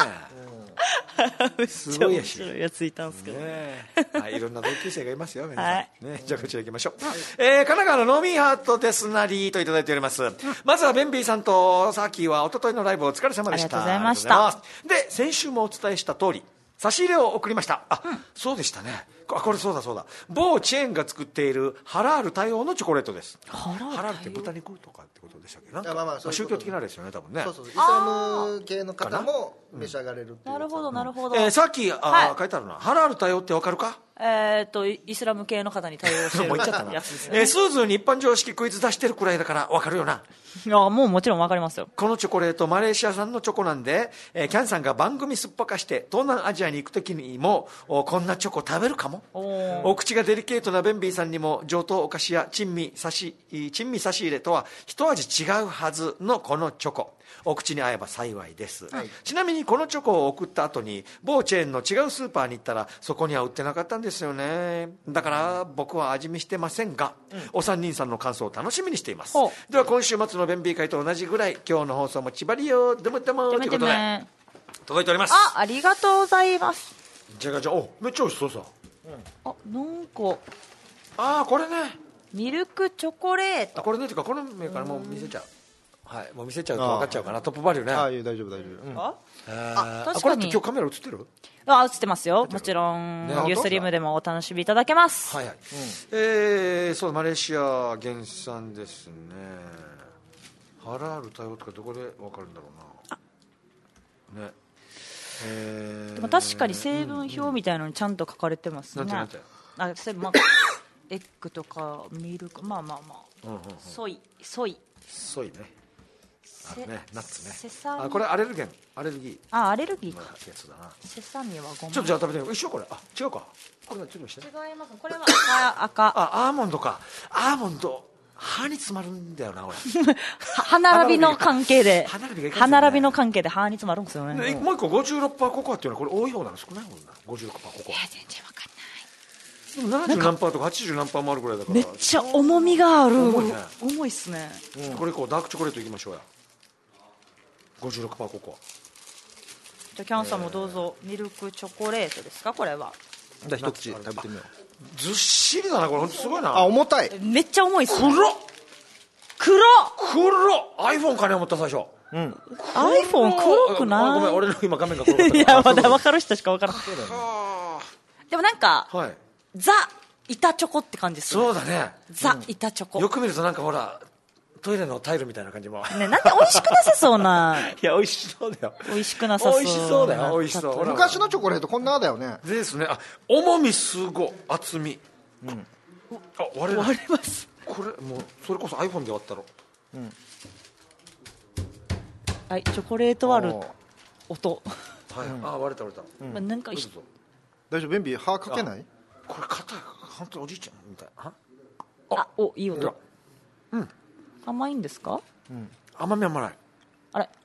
え。すごいやし。 面白いやついたんですけど。 いろんな同級生がいますよ皆さん。ねじゃあこちら行きましょう。神奈川のノーミーハートですなりといただいております。まずはベンビーさんとサーキーは一昨日のライブお疲れ様でした。 ありがとうございました。 で先週もお伝えした通り。 差し入れを送りました。そうでしたね。これそうだ。某チェーンが作っているハラール対応のチョコレートです。ハラールって豚肉とかってことでしたっけ？なんか宗教的なあれですよね、多分ね。 そうイスラム系の方も召し上がれるっていう。 なるほど。 さっき書いてあるな。ハラール対応ってわかるか？ イスラム系の方に対応してるやつですね。 スーズーに一般常識クイズ出してるくらいだからわかるよな。 いや、もうもちろんわかりますよ。 このチョコレートマレーシア産のチョコなんで、キャンさんが番組すっぱかして東南アジアに行く時にもこんなチョコ食べるかも。お口がデリケートなベンビーさんにも上等お菓子や珍味差し入れとは一味違うはずのこのチョコ、お口に合えば幸いです、ちなみにこのチョコを送った後に某チェーンの違うスーパーに行ったらそこには売ってなかったんですよね。だから僕は味見してませんが、お三人さんの感想を楽しみにしています。では今週末のベンビー会と同じぐらい今日の放送もちばりよでもということで届いております。 ありがとうございます。 じゃがめっちゃ美味しそうさ。 なんかこれね、 ミルクチョコレート。 これねっていうかこのメーカーもう見せちゃう。もう見せちゃうと分かっちゃうかな。トップバリューね。 大丈夫。 これって今日カメラ映ってる？ 映ってますよ。もちろんユースリムでもお楽しみいただけます。 そうマレーシア原産ですね。ハラール対応とかどこで分かるんだろうな。ね。 でも確かに成分表みたいなのにちゃんと書かれてますね。エッグとかミルク、ソイね。ナッツね。これアレルギー。アレルギーか。セサミはごま。ちょっとじゃあ食べてみよう。一緒これ。違うか。これちょっとして。 違います。これは赤。 アーモンドか。アーモンド。歯に詰まるんだよな、これ。 歯並びの関係で歯に詰まるんですよね。 もう一個 56% ココアっていうのはこれ多い方なの少ない方なの？ 56% ココア。 全然わかんない。 70何パーとか80何パーもあるぐらいだからめっちゃ重みがある。重いっすね。 これダークチョコレートいきましょうや。 56% ココア。 じゃあキャンさんもどうぞ。ミルクチョコレートですか？これはじゃあ一口食べてみよう。 ずっしりだなこれ。本当すごいな。 重たい。 めっちゃ重いっす。 黒 iPhone かね思った最初。 iPhone 黒くない？ ごめん、俺の今画面が黒かった。 いや、まだ分かる人しか分からない。でもなんかザ板チョコって感じです。 そうだね。 ザ板チョコ。 よく見るとなんかほらトイレのタイルみたいな感じもね。なんで美味しくなさそうな。 いや美味しそうだよ。 美味しくなさそう。 美味しそうだよ。美味しそう。 昔のチョコレートこんなだよね。 ですね。重みすご、厚み。割れます。 これもうそれこそ iPhone で割ったろ。 はい、チョコレート割る音。 割れた。 なんか大丈夫？ベンビー歯かけない？ これ硬い。本当おじいちゃんみたい。 いい音。甘いんですか？ 甘みは甘ない。 あれ？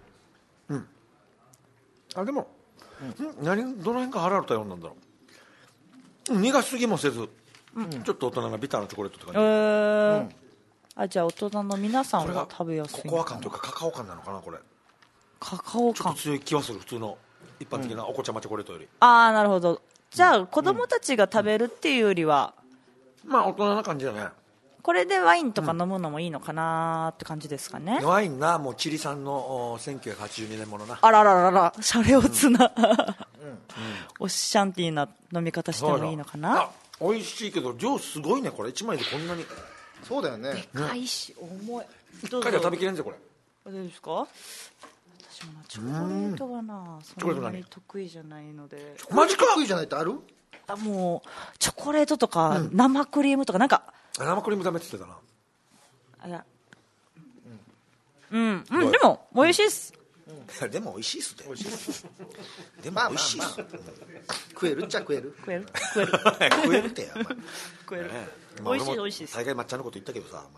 でもどの辺がハラール対応なんだろう。苦すぎもせず、ちょっと大人なビターなチョコレートって感じ。じゃあ大人の皆さんは食べやすい。 ココア感というかカカオ感なのかなこれ。 カカオ感。 ちょっと強い気はする。普通の一般的なお子ちゃまチョコレートより。 なるほど。じゃあ子供たちが食べるっていうよりは、 大人な感じだね。 これでワインとか飲むのもいいのかなって感じですかね。 ワインな、もうチリ産の1982年ものな。 あらららら、シャレオツなおシャンティーな飲み方してもいいのかな。 美味しいけど量すごいね。これ1枚でこんなに。 そうだよね。 でかいし重い。 1回では食べきれんぜこれ。 どうですか？私もチョコレートはそんなに得意じゃないので。 マジか？ 得意じゃないってある？ もうチョコレートとか生クリームとかなんか。 生クリームダメって言ってたな。 でも美味しいっす。 でも美味しいっすね。でも美味しいっす。 食えるっちゃ食える。 食えるってや。 食える。美味しい美味しいです。 大概抹茶のこと言ったけどさ。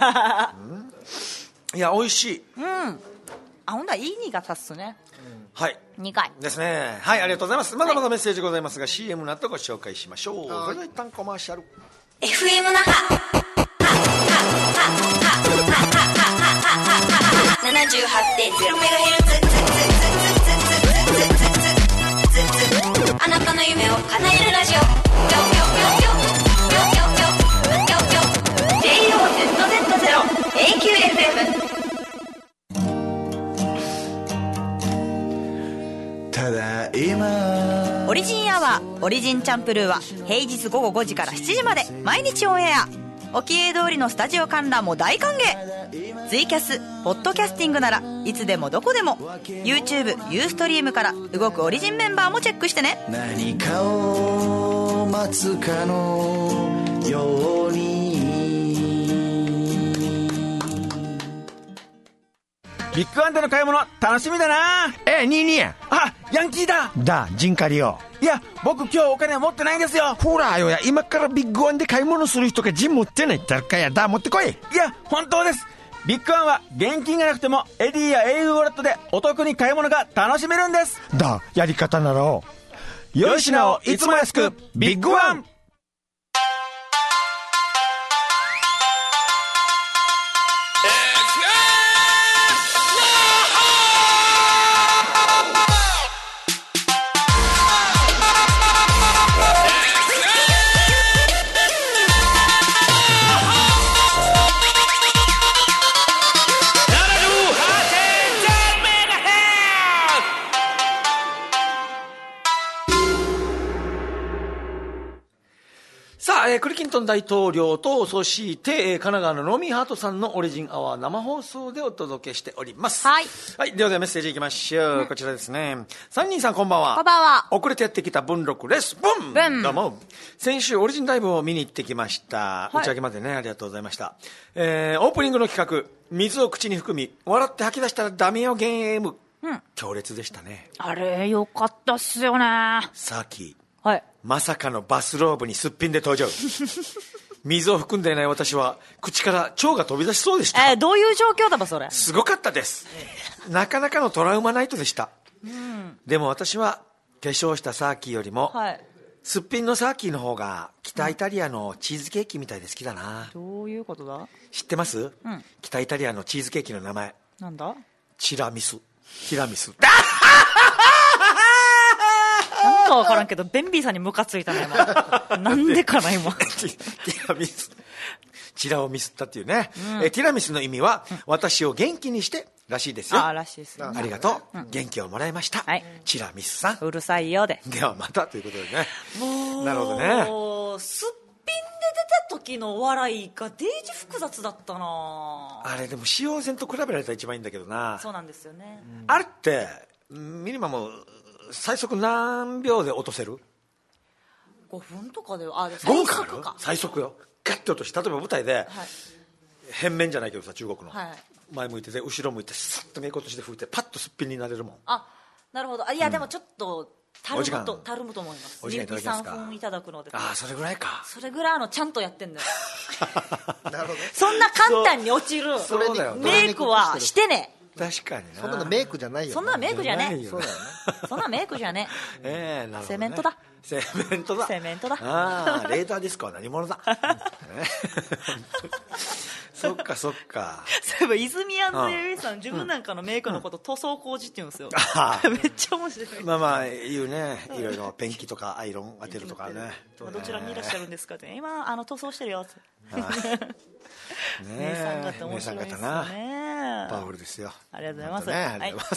いや美味しい。 ほんならいい苦さっすね。 はい。 苦いですね。はい、ありがとうございます。まだまだメッセージございますが CM の後ご紹介しましょう。それでは一旦コマーシャル。 FM 那覇 78.0MHz あなたの夢を叶えるラジオただ今オリジンアワーオリジンチャンプルーは平日午後5時から7時まで毎日オンエア。おきえ通りのスタジオ観覧も大歓迎。ツイキャスポッドキャスティングならいつでもどこでも YouTube ユーストリームから動くオリジンメンバーもチェックしてね。 何かを待つかのようにビッグワンでの買い物楽しみだな。 ニーニー。 あ、ヤンキーだ。 ジンカリよ。 いや、僕今日お金持ってないんですよ。 ほらよや、今からビッグワンで買い物する人がジン持ってないってかやだ、持ってこい。 いや、本当です。ビッグワンは現金がなくてもエディや au ウォレットでお得に買い物が楽しめるんです。 やり方ならよいしなおいつも安くビッグワン。クリキントン大統領と、そして、神奈川のロミーハートさんのオリジンアワー生放送でお届けしております。 はい。 はい。ではメッセージいきましょう。こちらですね。3人さんこんばんは。 こんばんは。 遅れてやってきた文録です。ブンどうも。先週オリジンライブを見に行ってきました。打ち上げまでね、ありがとうございました。オープニングの企画、水を口に含み、笑って吐き出したらダメよ、ゲーム。強烈でしたね。 あれ、よかったっすよね。 サーキー。 はい。 まさかのバスローブにすっぴんで登場。水を含んでいない私は口から腸が飛び出しそうでした。 どういう状況だばそれ。 すごかったです。なかなかのトラウマナイトでした。でも私は化粧したサーキーよりも、すっぴんのサーキーの方が北イタリアのチーズケーキみたいで好きだな。 どういうことだ。 知ってます？北イタリアのチーズケーキの名前。 なんだ？ ティラミス。 なんかわからんけどベンビーさんにムカついたね今。なんでかな今。 ティラミス。チラをミスったっていうね。ティラミスの意味は、私を元気にしてらしいですよ。 らしいですね。 ありがとう。元気をもらいました。チラミスさん。 うるさいよで。 ではまたということでね。 もうなるほどね。 すっぴんで出た時の笑いがデージ複雑だったな。 あれでも使用前と比べられたら一番いいんだけどな。 そうなんですよね。 あれってミニマム最速何秒で落とせる ？5分とかで。 5分かかる？最速よ。ガッて落として、例えば舞台で、変面じゃないけどさ、中国の、前向いてて後ろ向いてさっとメイク落として拭いてパッとすっぴんになれるもん。 なるほど。いや、でもちょっとたるむと思います。 お時間いただきますか。 2、3分いただくので。 それぐらいか。 それぐらいちゃんとやってんだよ。 なるほど。 そんな簡単に落ちるメイクはしてね。 確かにな。 そんなのメイクじゃないよ。 そんなメイクじゃね。 そうだよね。 そんなメイクじゃね。 なるほどね。 セメントだ。 セメントだ。 セメントだ。 レーダーディスコは何者だ。そっかそっか。 そういえば泉谷のエリさん、自分なんかのメイクのこと塗装工事って言うんですよ。めっちゃ面白い。 まあ言うね。いろいろペンキとかアイロン当てるとかね。 どちらにいらっしゃるんですかって。今塗装してるよ。姉さん方面白いですよね。 パワフルですよ。 ありがとうございます。 ありがとうございます。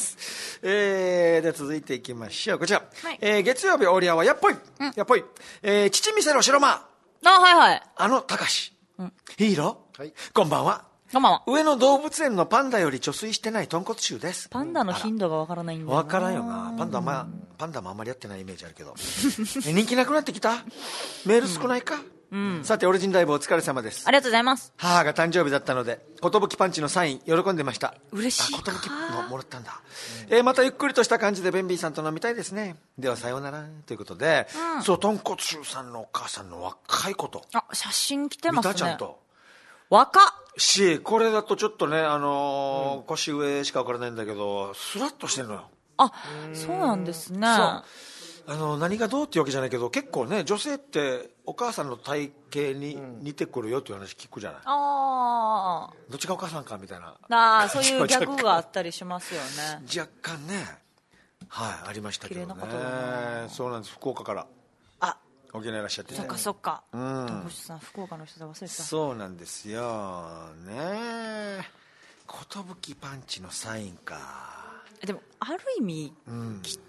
で続いていきましょう。こちら。月曜日オーリアはやっぽい。父見せろ白間。たかし。ヒーロー。こんばんは。上野動物園のパンダより貯水してない豚骨臭です。 パンダの頻度がわからないんだよな。 わからんよな。パンダもあんまりやってないイメージあるけど。人気なくなってきた？メール少ないか？さてオリジンライブお疲れ様です。 ありがとうございます。 母が誕生日だったので寿パンチのサイン喜んでました。 嬉しいか。 寿のもらったんだ。またゆっくりとした感じでベンビーさんと飲みたいですね。ではさようならということで、そう豚骨臭さんのお母さんの若いこと。 写真来てますね。 見たちゃんと。 若っし、これだとちょっとね腰上しか分からないんだけどスラッとしてるのよ。 そうなんですね。 何がどうっていうわけじゃないけど結構ね女性ってお母さんの体型に似てくるよっていう話聞くじゃない。どっちがお母さんかみたいな。 そういうギャグがあったりしますよね。 若干ねありましたけどね。 綺麗な方だね。 そうなんです。福岡から沖縄いらっしゃってね。 そっか戸越さん福岡の人だ忘れてた。 そうなんですよね。寿パンチのサインか。 でもある意味、貴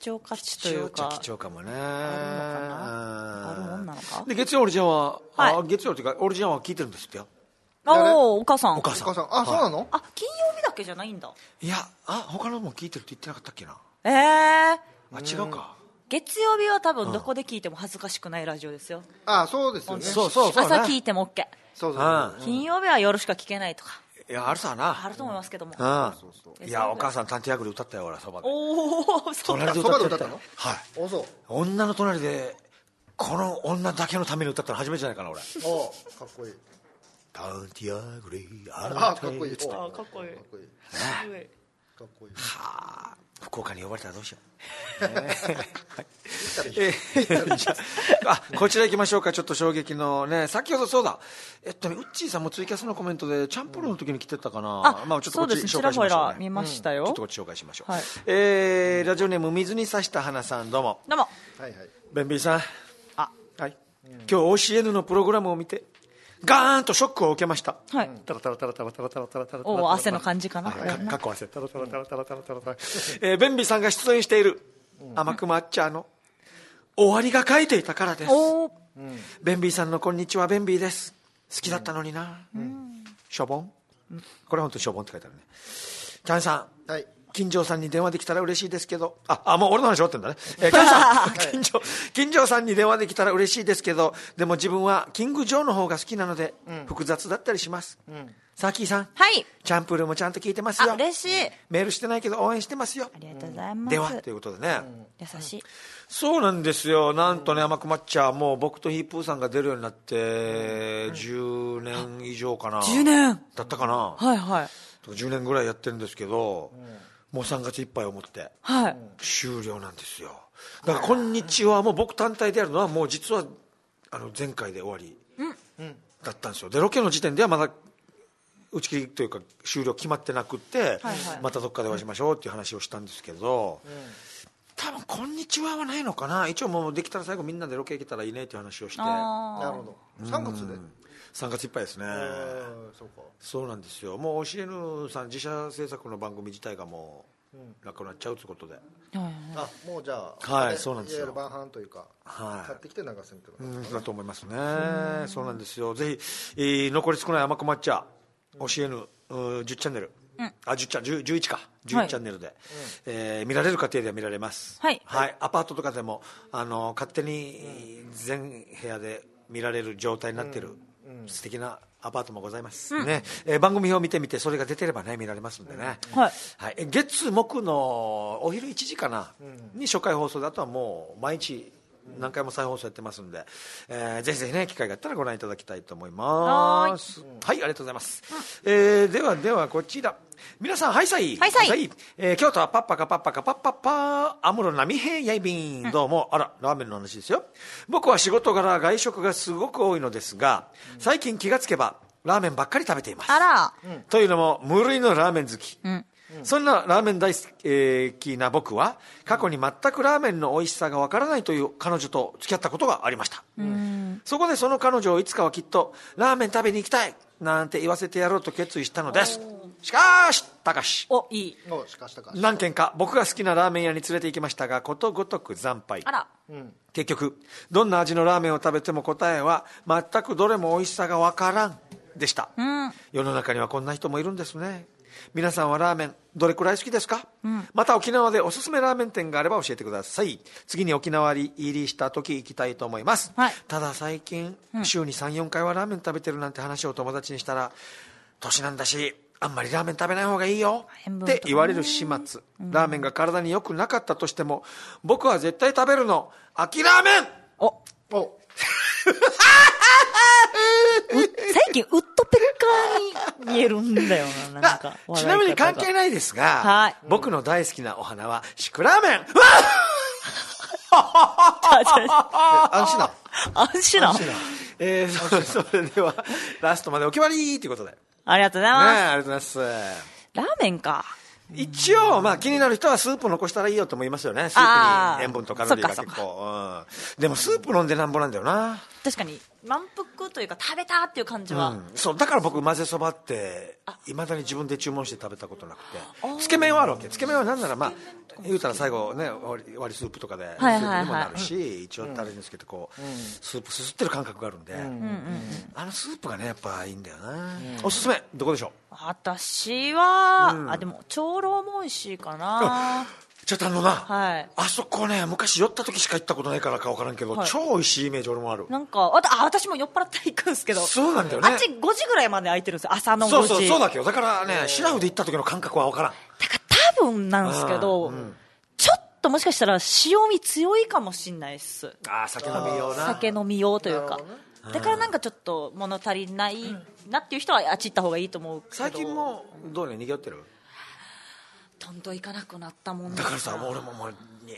張価値というか貴重かもね。 あるもんなのか。 で月曜オリジナは、月曜っていうかオリジナは聞いてるんですってよ。 お母さん。 お母さん。 あ、そうなの？ 金曜日だけじゃないんだ。 いや、他のも聞いてるって言ってなかったっけな。違うか。 月曜日は多分どこで聞いても恥ずかしくないラジオですよ。 そうですよね。 朝聞いても OK。金曜日は夜しか聞けないとか。 いや、あるさな。 あると思いますけども。 いや、お母さん探偵役で歌ったよ、俺、そばで。 隣で歌ったの？ はい。女の隣でこの女だけのために歌ったの初めてじゃないかな、俺。 かっこいい。 タンティアグリー、 かっこいい。 かっこいい。 はあ、福岡に呼ばれたらどうしよう。こちら行きましょうか。ちょっと衝撃のね、先ほどそうだ、ウッチーさんもツイキャスのコメントでチャンプルーの時に来てたかな。ちょっとこっち紹介しましょうね。ちら見ましたよ。 ちょっとこっち紹介しましょう。ラジオネーム水に刺した花さん、どうも。 どうも。 ベンビーさん、はい、今日 OCN のプログラムを見てガーンとショックを受けました。 はい。 タラタラタラタラタラタラタラタラ。 お汗の感じかな。 かっこ汗。タラタラタラタラタラタラタラ。ベンビーさんが出演している甘く抹茶の終わりが書いていたからです。ベンビーさんのこんにちはベンビーです。好きだったのにな。しょぼん。これ本当にしょぼんって書いてあるね。キャンさん。はい。金城さんに電話できたら嬉しいですけど、もう俺の話終わってんだね。金城さんに電話できたら嬉しいですけど、でも自分はキングジョーの方が好きなので、複雑だったりします。サーキーさん、 はい、 チャンプルーもちゃんと聞いてますよ。 嬉しい。 メールしてないけど応援してますよ。 ありがとうございます。 ではということでね、 優しい。 そうなんですよ。なんとね、甘く抹茶もう僕とヒープーさんが出るようになって10年以上かな。 10年だったかな。 はいはい。 10年ぐらいやってるんですけど、もう3月いっぱいをもって終了なんですよ。だからこんにちはもう僕単体でやるのはもう実は前回で終わりだったんですよ。でロケの時点ではまだ打ち切りというか終了決まってなくって、またどっかでお会いしましょうっていう話をしたんですけど、多分こんにちははないのかな。一応もうできたら最後みんなでロケ行けたらいいねっていう話をして。 なるほど。3月で 3月いっぱいですね。そうなんですよ。もう OCN さん自社制作の番組自体がもうなくなっちゃうということで、 もうじゃあ、 はい、そうなんですよ。 晩半というか、買ってきて流せるってことですかね。 だと思いますね。そうなんですよ。ぜひ、残り少ない甘く抹茶 OCN10 チャンネル、11か11チャンネルで、見られる家庭では見られます。はい、アパートとかでも勝手に全部屋で見られる状態になってる素敵なアパートもございます、ね。番組表を見てみてそれが出てればね見られますんでね。月木のお昼1時かな、に初回放送で、あとはもう毎日何回も再放送やってますんで、ぜひぜひね機会があったらご覧いただきたいと思います。はい、ありがとうございます。ではこちら皆さん、はいさい、京都はパッパカパッパカパッパッパアムロナミヘイヤイビン、どうも。あら、ラーメンの話ですよ。僕は仕事柄外食がすごく多いのですが、最近気がつけばラーメンばっかり食べています。というのも無類のラーメン好き、そんなラーメン大好きな僕は過去に全くラーメンの美味しさがわからないという彼女と付き合ったことがありました。そこでその彼女をいつかはきっとラーメン食べに行きたいなんて言わせてやろうと決意したのです。しかし高し何軒か僕が好きなラーメン屋に連れて行きましたが、ことごとく惨敗。結局どんな味のラーメンを食べても答えは全くどれも美味しさがわからんでした。世の中にはこんな人もいるんですね。皆さんはラーメンどれくらい好きですか？また沖縄でおすすめラーメン店があれば教えてください。次に沖縄入りした時行きたいと思います。ただ最近、週に 3,4 回はラーメン食べてるなんて話を友達にしたら、年なんだしあんまりラーメン食べない方がいいよって言われる始末。ラーメンが体に良くなかったとしても僕は絶対食べるの秋ラーメン。 最近ウッドペッカーに見えるんだよな。なんかちなみに関係ないですが、僕の大好きなお花はシクラーメン。 安心な。 それではラストまでお決まりということで、 ありがとうございます。 ありがとうございます。 ラーメンか。 一応、まあ、気になる人はスープ残したらいいよとも言いますよね。スープに塩分とカロリーが結構、でもスープ飲んでなんぼなんだよな。 確かに満腹というか食べたっていう感じは、 そうだから僕混ぜそばっていまだに自分で注文して食べたことなくて、つけ麺はあるわけ。つけ麺はなんならまあ言うたら最後ね割りスープとかでスープにもなるし、一応タレにつけてこうスープすすってる感覚があるんで、あのスープがねやっぱいいんだよな。おすすめどこでしょう？ 私は、でも長老も美味しいかな。 ちょっとあそこね昔寄った時しか行ったことないからか分からんけど、超美味しいイメージ俺もある。 なんか私も酔っ払って行くんですけど、 そうなんだよね。 あっち5時ぐらいまで空いてるんですよ、朝の5時。 そうだけど、だからねシラフで行った時の感覚は分からん。 だから多分なんですけど、ちょっともしかしたら塩味強いかもしんないっす。 酒飲み用な。 酒飲み用というか、だからなんかちょっと物足りないなっていう人はあっち行った方がいいと思うけど。 最近もどうね、にぎわってる？ どんどん行かなくなったもんだからさ、俺ももう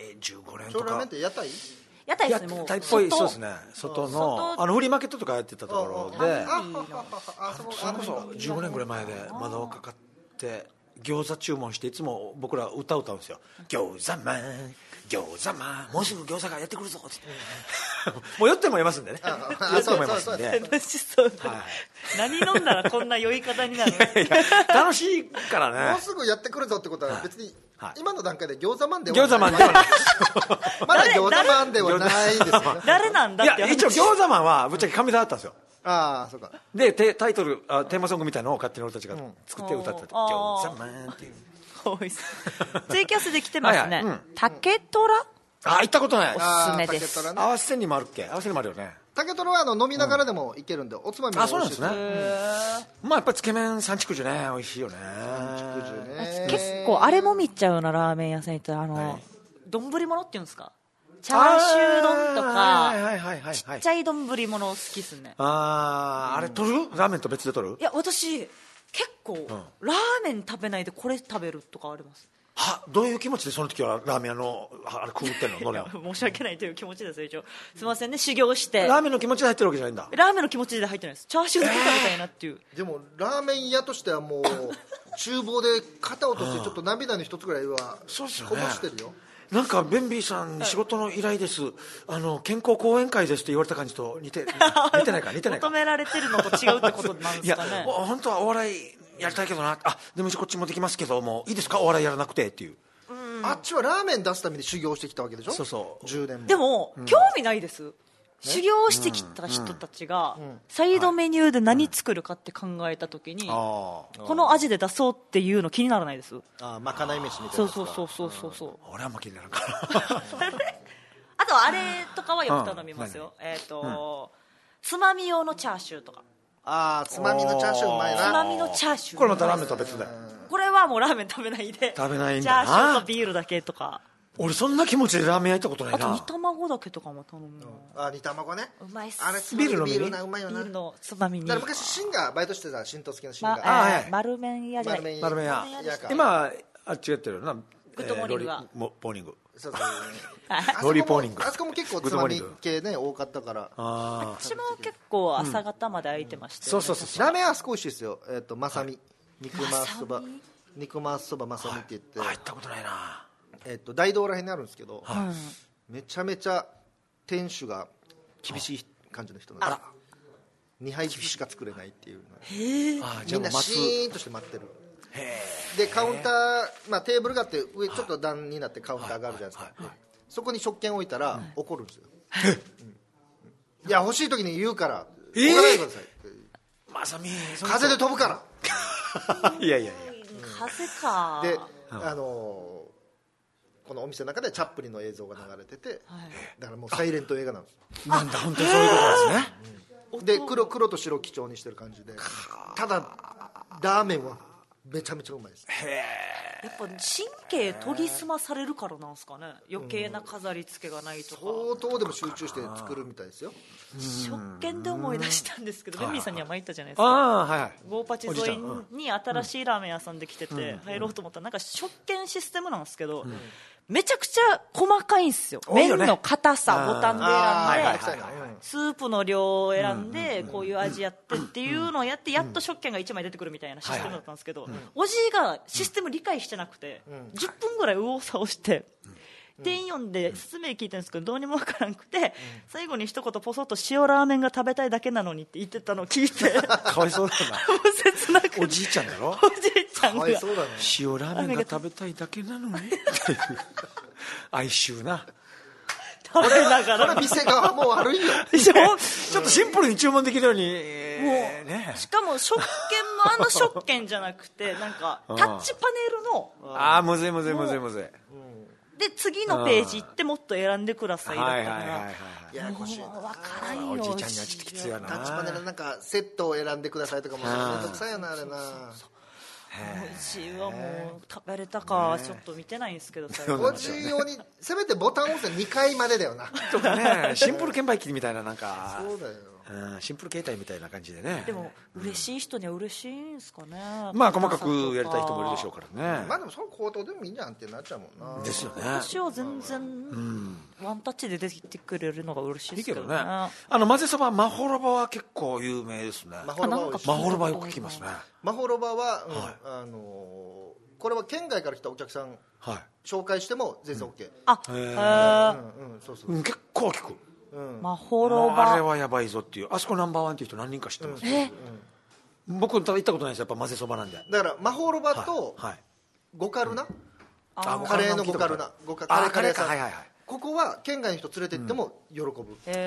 15年とか。 ラーメンって屋台？ 屋台ですね。もう屋台っぽい。そうですね。外のフリーマーケットとかやってたところで、それこそ15年ぐらい前で窓をかかって餃子注文して、いつも僕ら歌うんですよ。餃子マン餃子マン、もうすぐ餃子がやってくるぞってもう酔ってもいますんでね。酔ってもいますんで。 楽しそうだ、何飲んだらこんな酔い方になるの？ 楽しいからね。 もうすぐやってくるぞってことは別に今の段階で餃子マンではない。餃子マンではないまだ餃子マンではないですよね。 誰なんだって。 いや一応餃子マンはぶっちゃけ神田だったんですよ。 ああそうか。 でタイトルテーマソングみたいなのを勝手に俺たちが作って歌ってた。餃子マンっていう。 ツイキャスで来てますね。竹虎。 行ったことない。 おすすめです。 合わせにもあるっけ？合わせにもあるよね。 竹虎は飲みながらでもいけるんで、おつまみも美味しいですね。 まあやっぱりつけ麺三竹樹ね美味しいよね。 結構あれも見ちゃうな、ラーメン屋さん行ったら丼物っていうんですか、チャーシュー丼とかちっちゃい丼物好きっすね。 あれ取る？ラーメンと別で取る？ いや私結構ラーメン食べないでこれ食べるとかあります。 どういう気持ちでその時はラーメン屋のあれくぐってんの？ 申し訳ないという気持ちですよ。一応すみませんね、修行してラーメンの気持ちで入ってるわけじゃないんだ。 ラーメンの気持ちで入ってないです。チャーシューだけ食べたいなっていう、 でもラーメン屋としてはもう厨房で肩を落としてちょっと涙の一つぐらいはこぼしてるよ。 なんかベンビーさんに仕事の依頼です、健康講演会ですって言われた感じと似てないか求められてるのと違うってことなんですかね。 いや本当はお笑いやりたいけどな、でもこっちもできますけどもいいですか、お笑いやらなくてっていう。 あっちはラーメン出すために修行してきたわけでしょ。 そう 10年も。 でも興味ないです。修行してきた人たちがサイドメニューで何作るかって考えた時にこの味で出そうっていうの気にならないです。 まかない飯みたいな。 そう俺はあんま気になるからあとあれとかはよく頼みますよ。つまみ用のチャーシューとか。 つまみのチャーシューうまいな。 つまみのチャーシュー、 これまたラーメンと別で。 これはもうラーメン食べないでチャーシューとビールだけとか。 俺そんな気持ちでラーメン屋行ったことないな。 あと煮卵だけとかも頼むの。 煮卵ね、 うまいっす。 あれビールのビールなうまいよな。 ビールのつまみに。 だから昔シンがバイトしてた新十津家のシンが、 丸麺屋じゃない、 丸麺屋今違ってるよな。 グッドモーニングはモーニング。 そうロリーポーニング。 あそこも結構つまみ系ね多かったから。 私も結構朝方まで空いてました。 そうラーメンはあそこ美味しいですよ。まさみ肉回すそばまさみって言って。 入ったことないな。 大道らへんにあるんですけど、めちゃめちゃ店主が厳しい感じの人なんです。2杯ずつしか作れないっていうの。みんなシーンとして待ってる。でカウンター、テーブルがあって上ちょっと段になってカウンターがあるじゃないですか。そこに食券置いたら怒るんですよ。いや欲しい時に言うから怒らないでください。 まさみ風で飛ぶから。 いや風か。 でこのお店の中でチャップリンの映像が流れてて、だからもうサイレント映画なんです。 なんだ本当にそういうことですね。 で黒と白基調にしてる感じで、ただラーメンはめちゃめちゃうまいです。 やっぱ神経研ぎ澄まされるからなんですかね。余計な飾り付けがないとか。 相当でも集中して作るみたいですよ。 食券で思い出したんですけど、ベンビーさんには参ったじゃないですか。ゴーパチ沿いに新しいラーメン屋さんで来てて入ろうと思ったらなんか食券システムなんですけど、 めちゃくちゃ細かいんですよ。麺の硬さ、ボタンで選んで、スープの量を選んで、こういう味やってっていうのをやって、やっと食券が1枚出てくるみたいなシステムだったんですけど、おじいがシステム理解してなくて、10分ぐらい右往左往して、店員呼んで説明聞いたんですけどどうにもわからなくて、最後に一言ポソッと塩ラーメンが食べたいだけなのにって言ってたのを聞いてかわいそうだな。 もう切なくて、 おじいちゃんだろ、 おじいちゃんが塩ラーメンが食べたいだけなのにっていう哀愁な。 食べながらこれ店側も悪いよちょっとシンプルに注文できるように、 しかも食券も食券じゃなくてなんかタッチパネルのむずいで次のページ行ってもっと選んでくださいだったからややこしいな。 分からんよ。 おじいちゃんにはちょっときついよな。 タッチパネルなんかセットを選んでくださいとかもめんどくさいよなあれな。 おじいはもう食べれたかちょっと見てないんですけど、 おじい用にせめてボタン押せ2回までだよなとかね、シンプル券売機みたいな、なんかそうだよ、 シンプル携帯みたいな感じでね。 でも嬉しい人には嬉しいんですかね。 まあ細かくやりたい人もいるでしょうからね。 まあでもその口頭でもいいんじゃんってなっちゃうもんな。 ですよね。 私は全然ワンタッチで出てきてくれるのが嬉しいですけどね。 混ぜそばまほろばは結構有名ですね。まほろばよく聞きますね。 まほろばはこれは県外から来たお客さん紹介しても全然 OK。 結構聞く。 まほろばあれはやばいぞっていう、あそこナンバーワンっていう人何人か知ってます。僕行ったことないですよ、やっぱ混ぜそばなんで。 だからまほろばとゴカルナ、カレーのゴカルナ、カレーさん、ここは県外の人連れて行っても喜ぶ。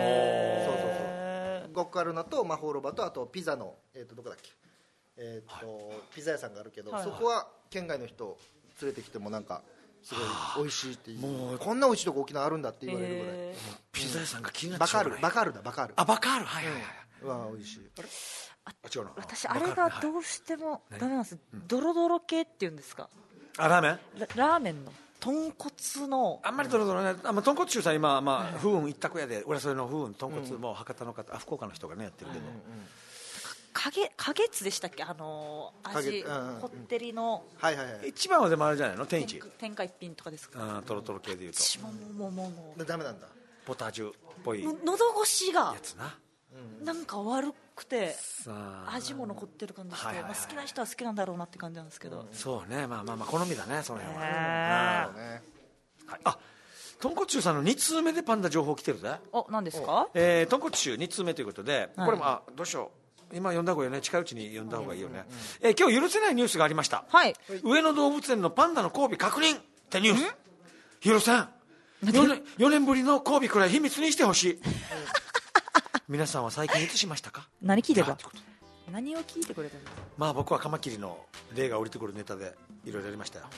ゴカルナとまほろばと、あとピザのどこだっけ、ピザ屋さんがあるけど、そこは県外の人連れてきてもなんかすごい美味しいっていう、こんな美味しいとこ沖縄あるんだって言われるぐらい。 ピザ屋さんが気になってしょうがない。 バカールだ、バカール。 あ、バカール、はいはいはい。 うわ美味しい。 違うな。 私あれがどうしてもダメなんです。ドロドロ系っていうんですか。 ラーメン？ ラーメンの豚骨のあんまりドロドロね。豚骨中さん今風雲一択屋で、俺それの風雲豚骨も博多の方、福岡の人がねやってるけど。 花月でしたっけ、味こってりの一番はでもあれじゃないの、天一一品とかですか。 トロトロ系でいうともうダメなんだ。 ポタージュっぽい喉越しがやつな、 なんか悪くて味も残ってる感じして、好きな人は好きなんだろうなって感じなんですけど。 そうね、まあ好みだね、その辺は。あ、豚骨中さんの2通目でパンダ情報来てるぜ。 何ですか。 豚骨中2通目ということで、これもどうしよう、今読んだ方がいいよね、近いうちに読んだ方がいいよね。今日許せないニュースがありました。上野動物園のパンダの交尾確認ってニュース。許せん。4年ぶりの交尾くらい秘密にしてほしい。皆さんは最近いつしましたか。 何聞いてた？何を聞いてくれたの？ まあ僕はカマキリの霊が降りてくるネタでいろいろやりましたよ。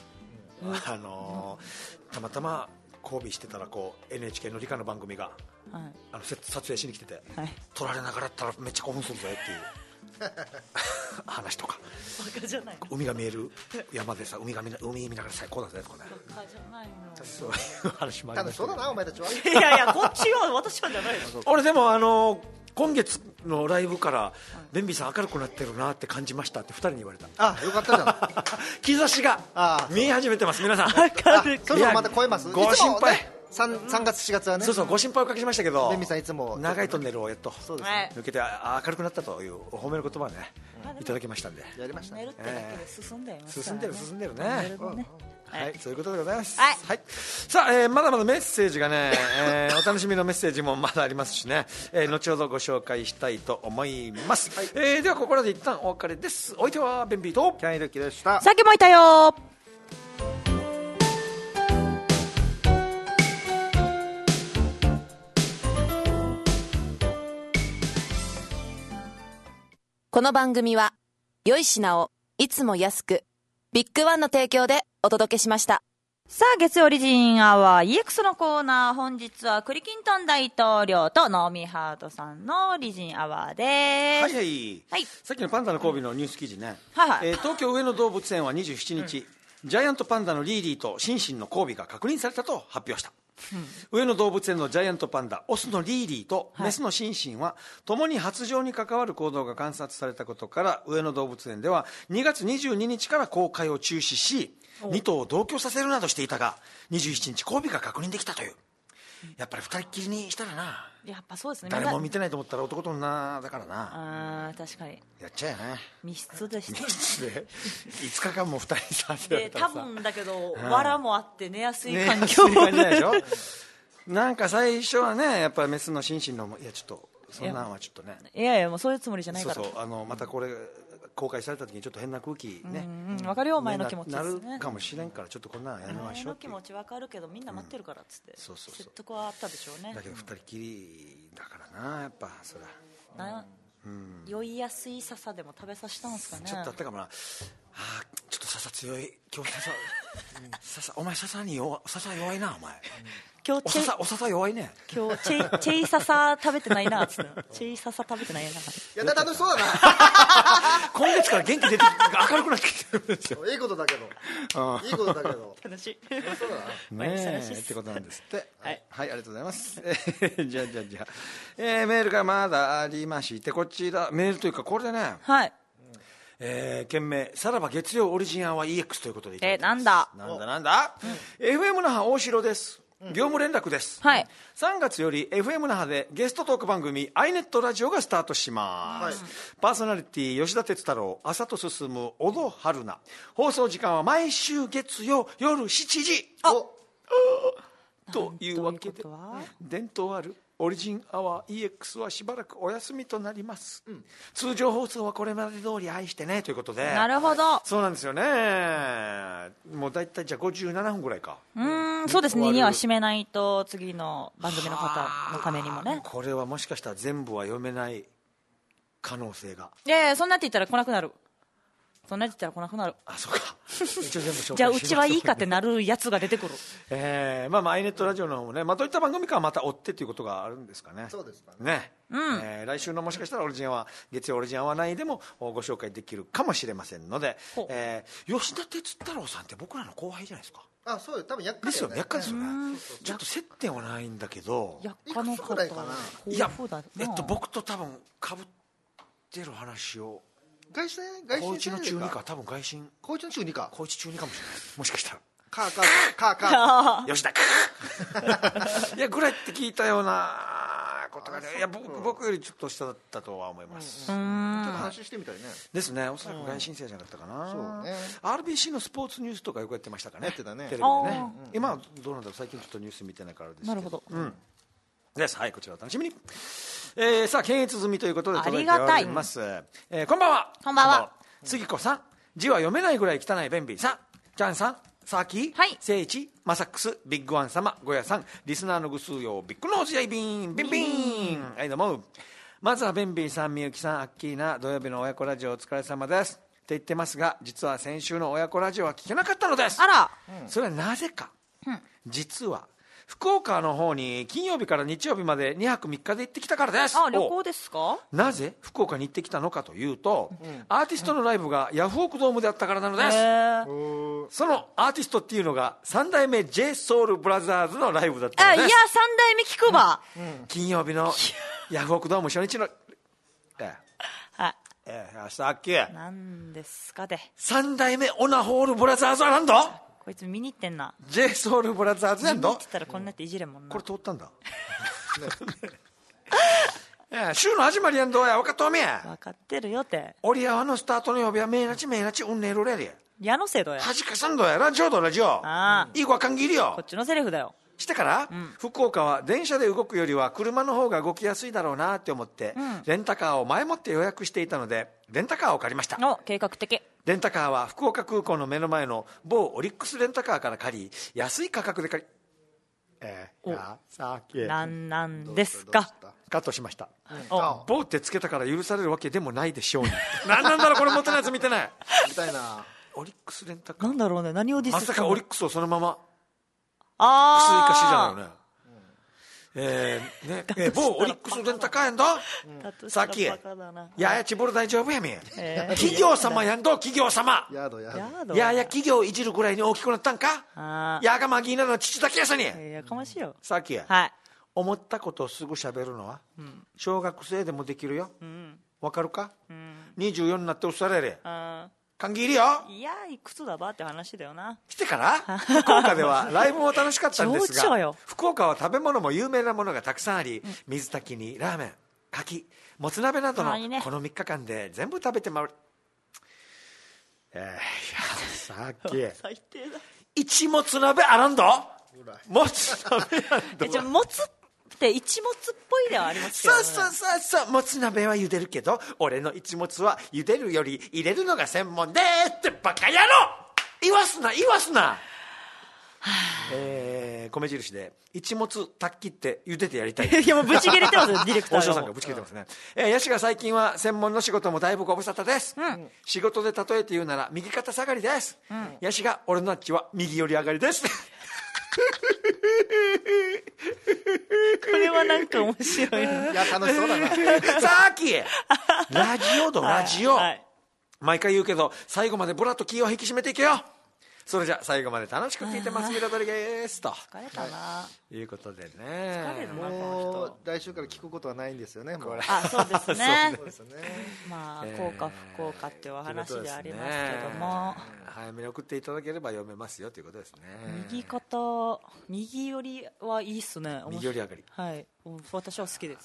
たまたま交尾してたらNHK の理科の番組が撮影しに来てて、撮られながらやったらめっちゃ興奮するぜっていう話とか、海が見える山でさ、海見ながら最高だぜとかね、そういう話もありました。 そうだなお前たちは。いやこっちは私はじゃないの。 俺でも今月のライブからベンビーさん明るくなってるなって感じましたって2人に言われた。 あ、よかったじゃん。 兆しが見え始めてます皆さん。 明るい。 そろそろまた超えます。 ご心配。 3月4月はね。 そうご心配おかけしましたけど、 ベンビーさんいつも長いトンネルをやっと抜けて明るくなったというお褒めの言葉をねいただきましたんで。 やりましたね。 寝るってだけで進んでいます。 進んでるね。はい、そういうことでございます。 はい。 さあ、まだまだメッセージがね、お楽しみのメッセージもまだありますしね、後ほどご紹介したいと思います。ではここらで一旦お別れです。お相手はベンビーとキャンイルキでした。 さっきもいたよ。 この番組は良い品をいつも安くビッグワンの提供でお届けしました。 さあ、月曜リジンアワー EX のコーナー、本日はクリキントン大統領とノーミーハートさんのリジンアワーです。 はい、さっきのパンダの交尾のニュース記事ね、東京上野動物園は27日、ジャイアントパンダのリーリーとシンシンの交尾が確認されたと発表した。上野動物園のジャイアントパンダオスのリーリーとメスのシンシンは共に発情に関わる行動が観察されたことから、上野動物園では2月22日から公開を中止し、 2頭を同居させるなどしていたが27日交尾が確認できたという。やっぱり2人っきりにしたらな、 やっぱそうですね、 誰も見てないと思ったら男と女だからな。 あ、確かにやっちゃえね、 密室でした。 密室で5日間も2人させられたらさ、 多分だけど藁もあって寝やすい環境、 寝やすい感じないでしょなんか最初はね、やっぱりメスのシンシンの、いやちょっとそんなんはちょっとね、 いやいやもうそういうつもりじゃないから。 そうそう、またこれ公開された時にちょっと変な空気ね、 分かるよ、お前の気持ちですね、 なるかもしれんから、ちょっとこんなのやめましょう。 お前の気持ち分かるけどみんな待ってるからっつって、 そうそうそう、 説得はあったでしょうね。 だけど2人きりだからな、やっぱそりゃ酔いやすい笹でも食べさせたんですかね。 ちょっとあったかもな。ちょっと笹強い今日笹お前笹弱いな、お前今日お笹弱いね。 今日チェイ笹食べてないなっつって、チェイ笹食べてないな。いやだ、楽しそうだな今月から元気出て明るくなってきてるんですよ。 いいことだけど、いいことだけど楽しいそうだなねえってことなんですってはい、ありがとうございますじゃあメールがまだありまして、こちらメールというかこれでね、 はい、 件名さらば月曜オリジンアワー EX ということで、 なんだ、 FM 那覇大城です。業務連絡です、 はい、 3月より FM 那覇でゲストトーク番組 iNet ラジオがスタートします、パーソナリティ吉田哲太郎、浅戸進、小戸春菜、放送時間は毎週月曜夜7時というわけで、伝統あるオリジンアワー EX はしばらくお休みとなります、通常放送はこれまで通り愛してねということで。 なるほど、 そうなんですよね。もうだいたいじゃあ57分ぐらいか。 そうですね、には締めないと次の番組の方のためにもね。 これはもしかしたら全部は読めない可能性が。 いやいや、そんなって言ったら来なくなる。そんなって言ったら来なくなる。 あ、そうか一応全部紹介しますじゃあうちはいいかってなるやつが出てくるまあアイネットラジオの方もね、どういった番組かはまた追ってということがあるんですかね。 そうですかね。 来週のもしかしたらオリジンアワー月曜オリジンアワー内でもご紹介できるかもしれませんので、吉田哲太郎さんって僕らの後輩じゃないですか。 あ、そうよ、多分役家ですよね。 役家ですよね。ちょっと接点はないんだけど、 役家の方いや僕と多分かぶってる話を高一の中2か、多分外信高一の中2か、 高一中2かもしれない、もしかしたら吉田いやぐらいって聞いたようなことがね、いや僕よりちょっと下だったとは思います。 ちょっと話してみたいね。 ですね、おそらく外信生じゃなかったかな。 そうね、 RBC のスポーツニュースとかよくやってましたかね。 やってたね、 テレビでね。今はどうなんだろう、最近ちょっとニュース見てないからですけど。 なるほど、 です。はい、こちらお楽しみに。さあ検閲済みということで届いております。こんばんは。 こんばんは。 杉子さん、字は読めないぐらい汚い便秘さん、ジャンさん、サーキー、聖一、マサックス、ビッグワン様、ゴヤさん、リスナーのぐすうよ、ビッグノーズやいビンビンビン。はい、どうも。まずはベンビーさん、みゆきさん、アッキーナ、土曜日の親子ラジオお疲れ様ですって言ってますが、実は先週の親子ラジオは聞けなかったのです。 あら、 それはなぜか、実は福岡の方に金曜日から日曜日まで2泊3日で行ってきたからです。 旅行ですか。なぜ福岡に行ってきたのかというと、アーティストのライブがヤフオクドームであったからなのです。そのアーティストっていうのが三代目 JSOULBROTHERS のライブだったのです。 いや三代目聞くば、 金曜日のヤフオクドーム初日のさっき何ですかで、 三代目オナホールブラザーズは何だ。 こいつ見に行ってんな。 JSOULBROTHERS やんど。 見に行ってたらこんなっていじれんもんな。 これ通ったんだ週の始まりやんどうや、分かっとうめや。 分かってるよって。 オリアワのスタートの曜日はメイナチうんねるれり矢のせいどや。 はじかさんどや、ラジオどラジオ。いい子は歓迎よ。 こっちのセリフだよ。 してから、福岡は電車で動くよりは車の方が動きやすいだろうなって思って、レンタカーを前もって予約していたのでレンタカーを借りました。 計画的。 レンタカーは福岡空港の目の前の某オリックスレンタカーから借り、安い価格で借り、 なんですか。 カットしました。某ってつけたから許されるわけでもないでしょうになんなんだろうこれ、元のやつ見てない。 みたいな。 オリックスレンタカーなんだろうね、何をディスったの。 まさかオリックスをそのまま薄いかしじゃないよね。某オリックスレンタカーやんど、さっきやちぼる大丈夫やみ、企業様やんど、企業様や企業いじるぐらいに大きくなったんか。やがまぎなの父だけやさに。 やかましいよ。 さっき思ったことをすぐしゃべるのは小学生でもできるよ。わかるか。24になっておっしゃれれ。 歓喜いるよ。 いやいくつだばって話だよな。 来てから福岡ではライブも楽しかったんですが福岡は食べ物も有名なものがたくさんあり、水炊きにラーメン、牡蠣、もつ鍋などのこの3日間で全部食べて回る。いやさっき最低だ。 一もつ鍋あらんど。もつ鍋やんど。 じゃあもつって一もつっぽいではありますけどね。 そうもつ鍋は茹でるけど俺の一もつは茹でるより入れるのが専門でーってバカ野郎。言わすな米印で一もつたっきって茹でてやりたい。 いやもうブチ切れてますよディレクターが。 大城さんがブチ切れてますね。ヤシが最近は専門の仕事もだいぶご無沙汰です、仕事で例えて言うなら右肩下がりです、ヤシが俺のあっちは右寄り上がりですこれはなんか面白い。いや楽しそうだな。 さっきラジオ、毎回言うけど最後までブラッと気を引き締めていけよ。それじゃ最後まで楽しく聞いてますミラドリゲスと疲れたないうことでね。 疲れるな。 もう来週から聞くことはないんですよね。もうそうですね。まあ幸か不幸かっていうお話でありますけども、 早めに送っていただければ読めますよということですね。 右寄りはいいっすね。 右寄り上がり。 はい。私は好きです。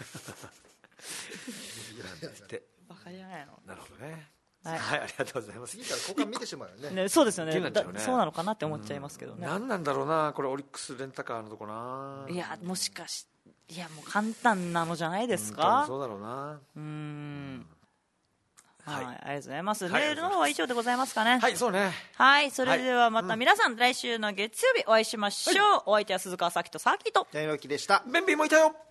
バカじゃないの。 なるほどね。はい、ありがとうございます。 次から交換見てしまうよね。 そうですよね。そうなのかなって思っちゃいますけどね。 何なんだろうなこれオリックスレンタカーのとこな。 いやもしかしいやもう簡単なのじゃないですか。 そうだろうな。 はい、ありがとうございます。メールの方は以上でございますかね。 はい、そうね。 はい、それではまた皆さん来週の月曜日お会いしましょう。お相手は鈴川咲とさきと矢野きでした。 ベンビーもいたよ。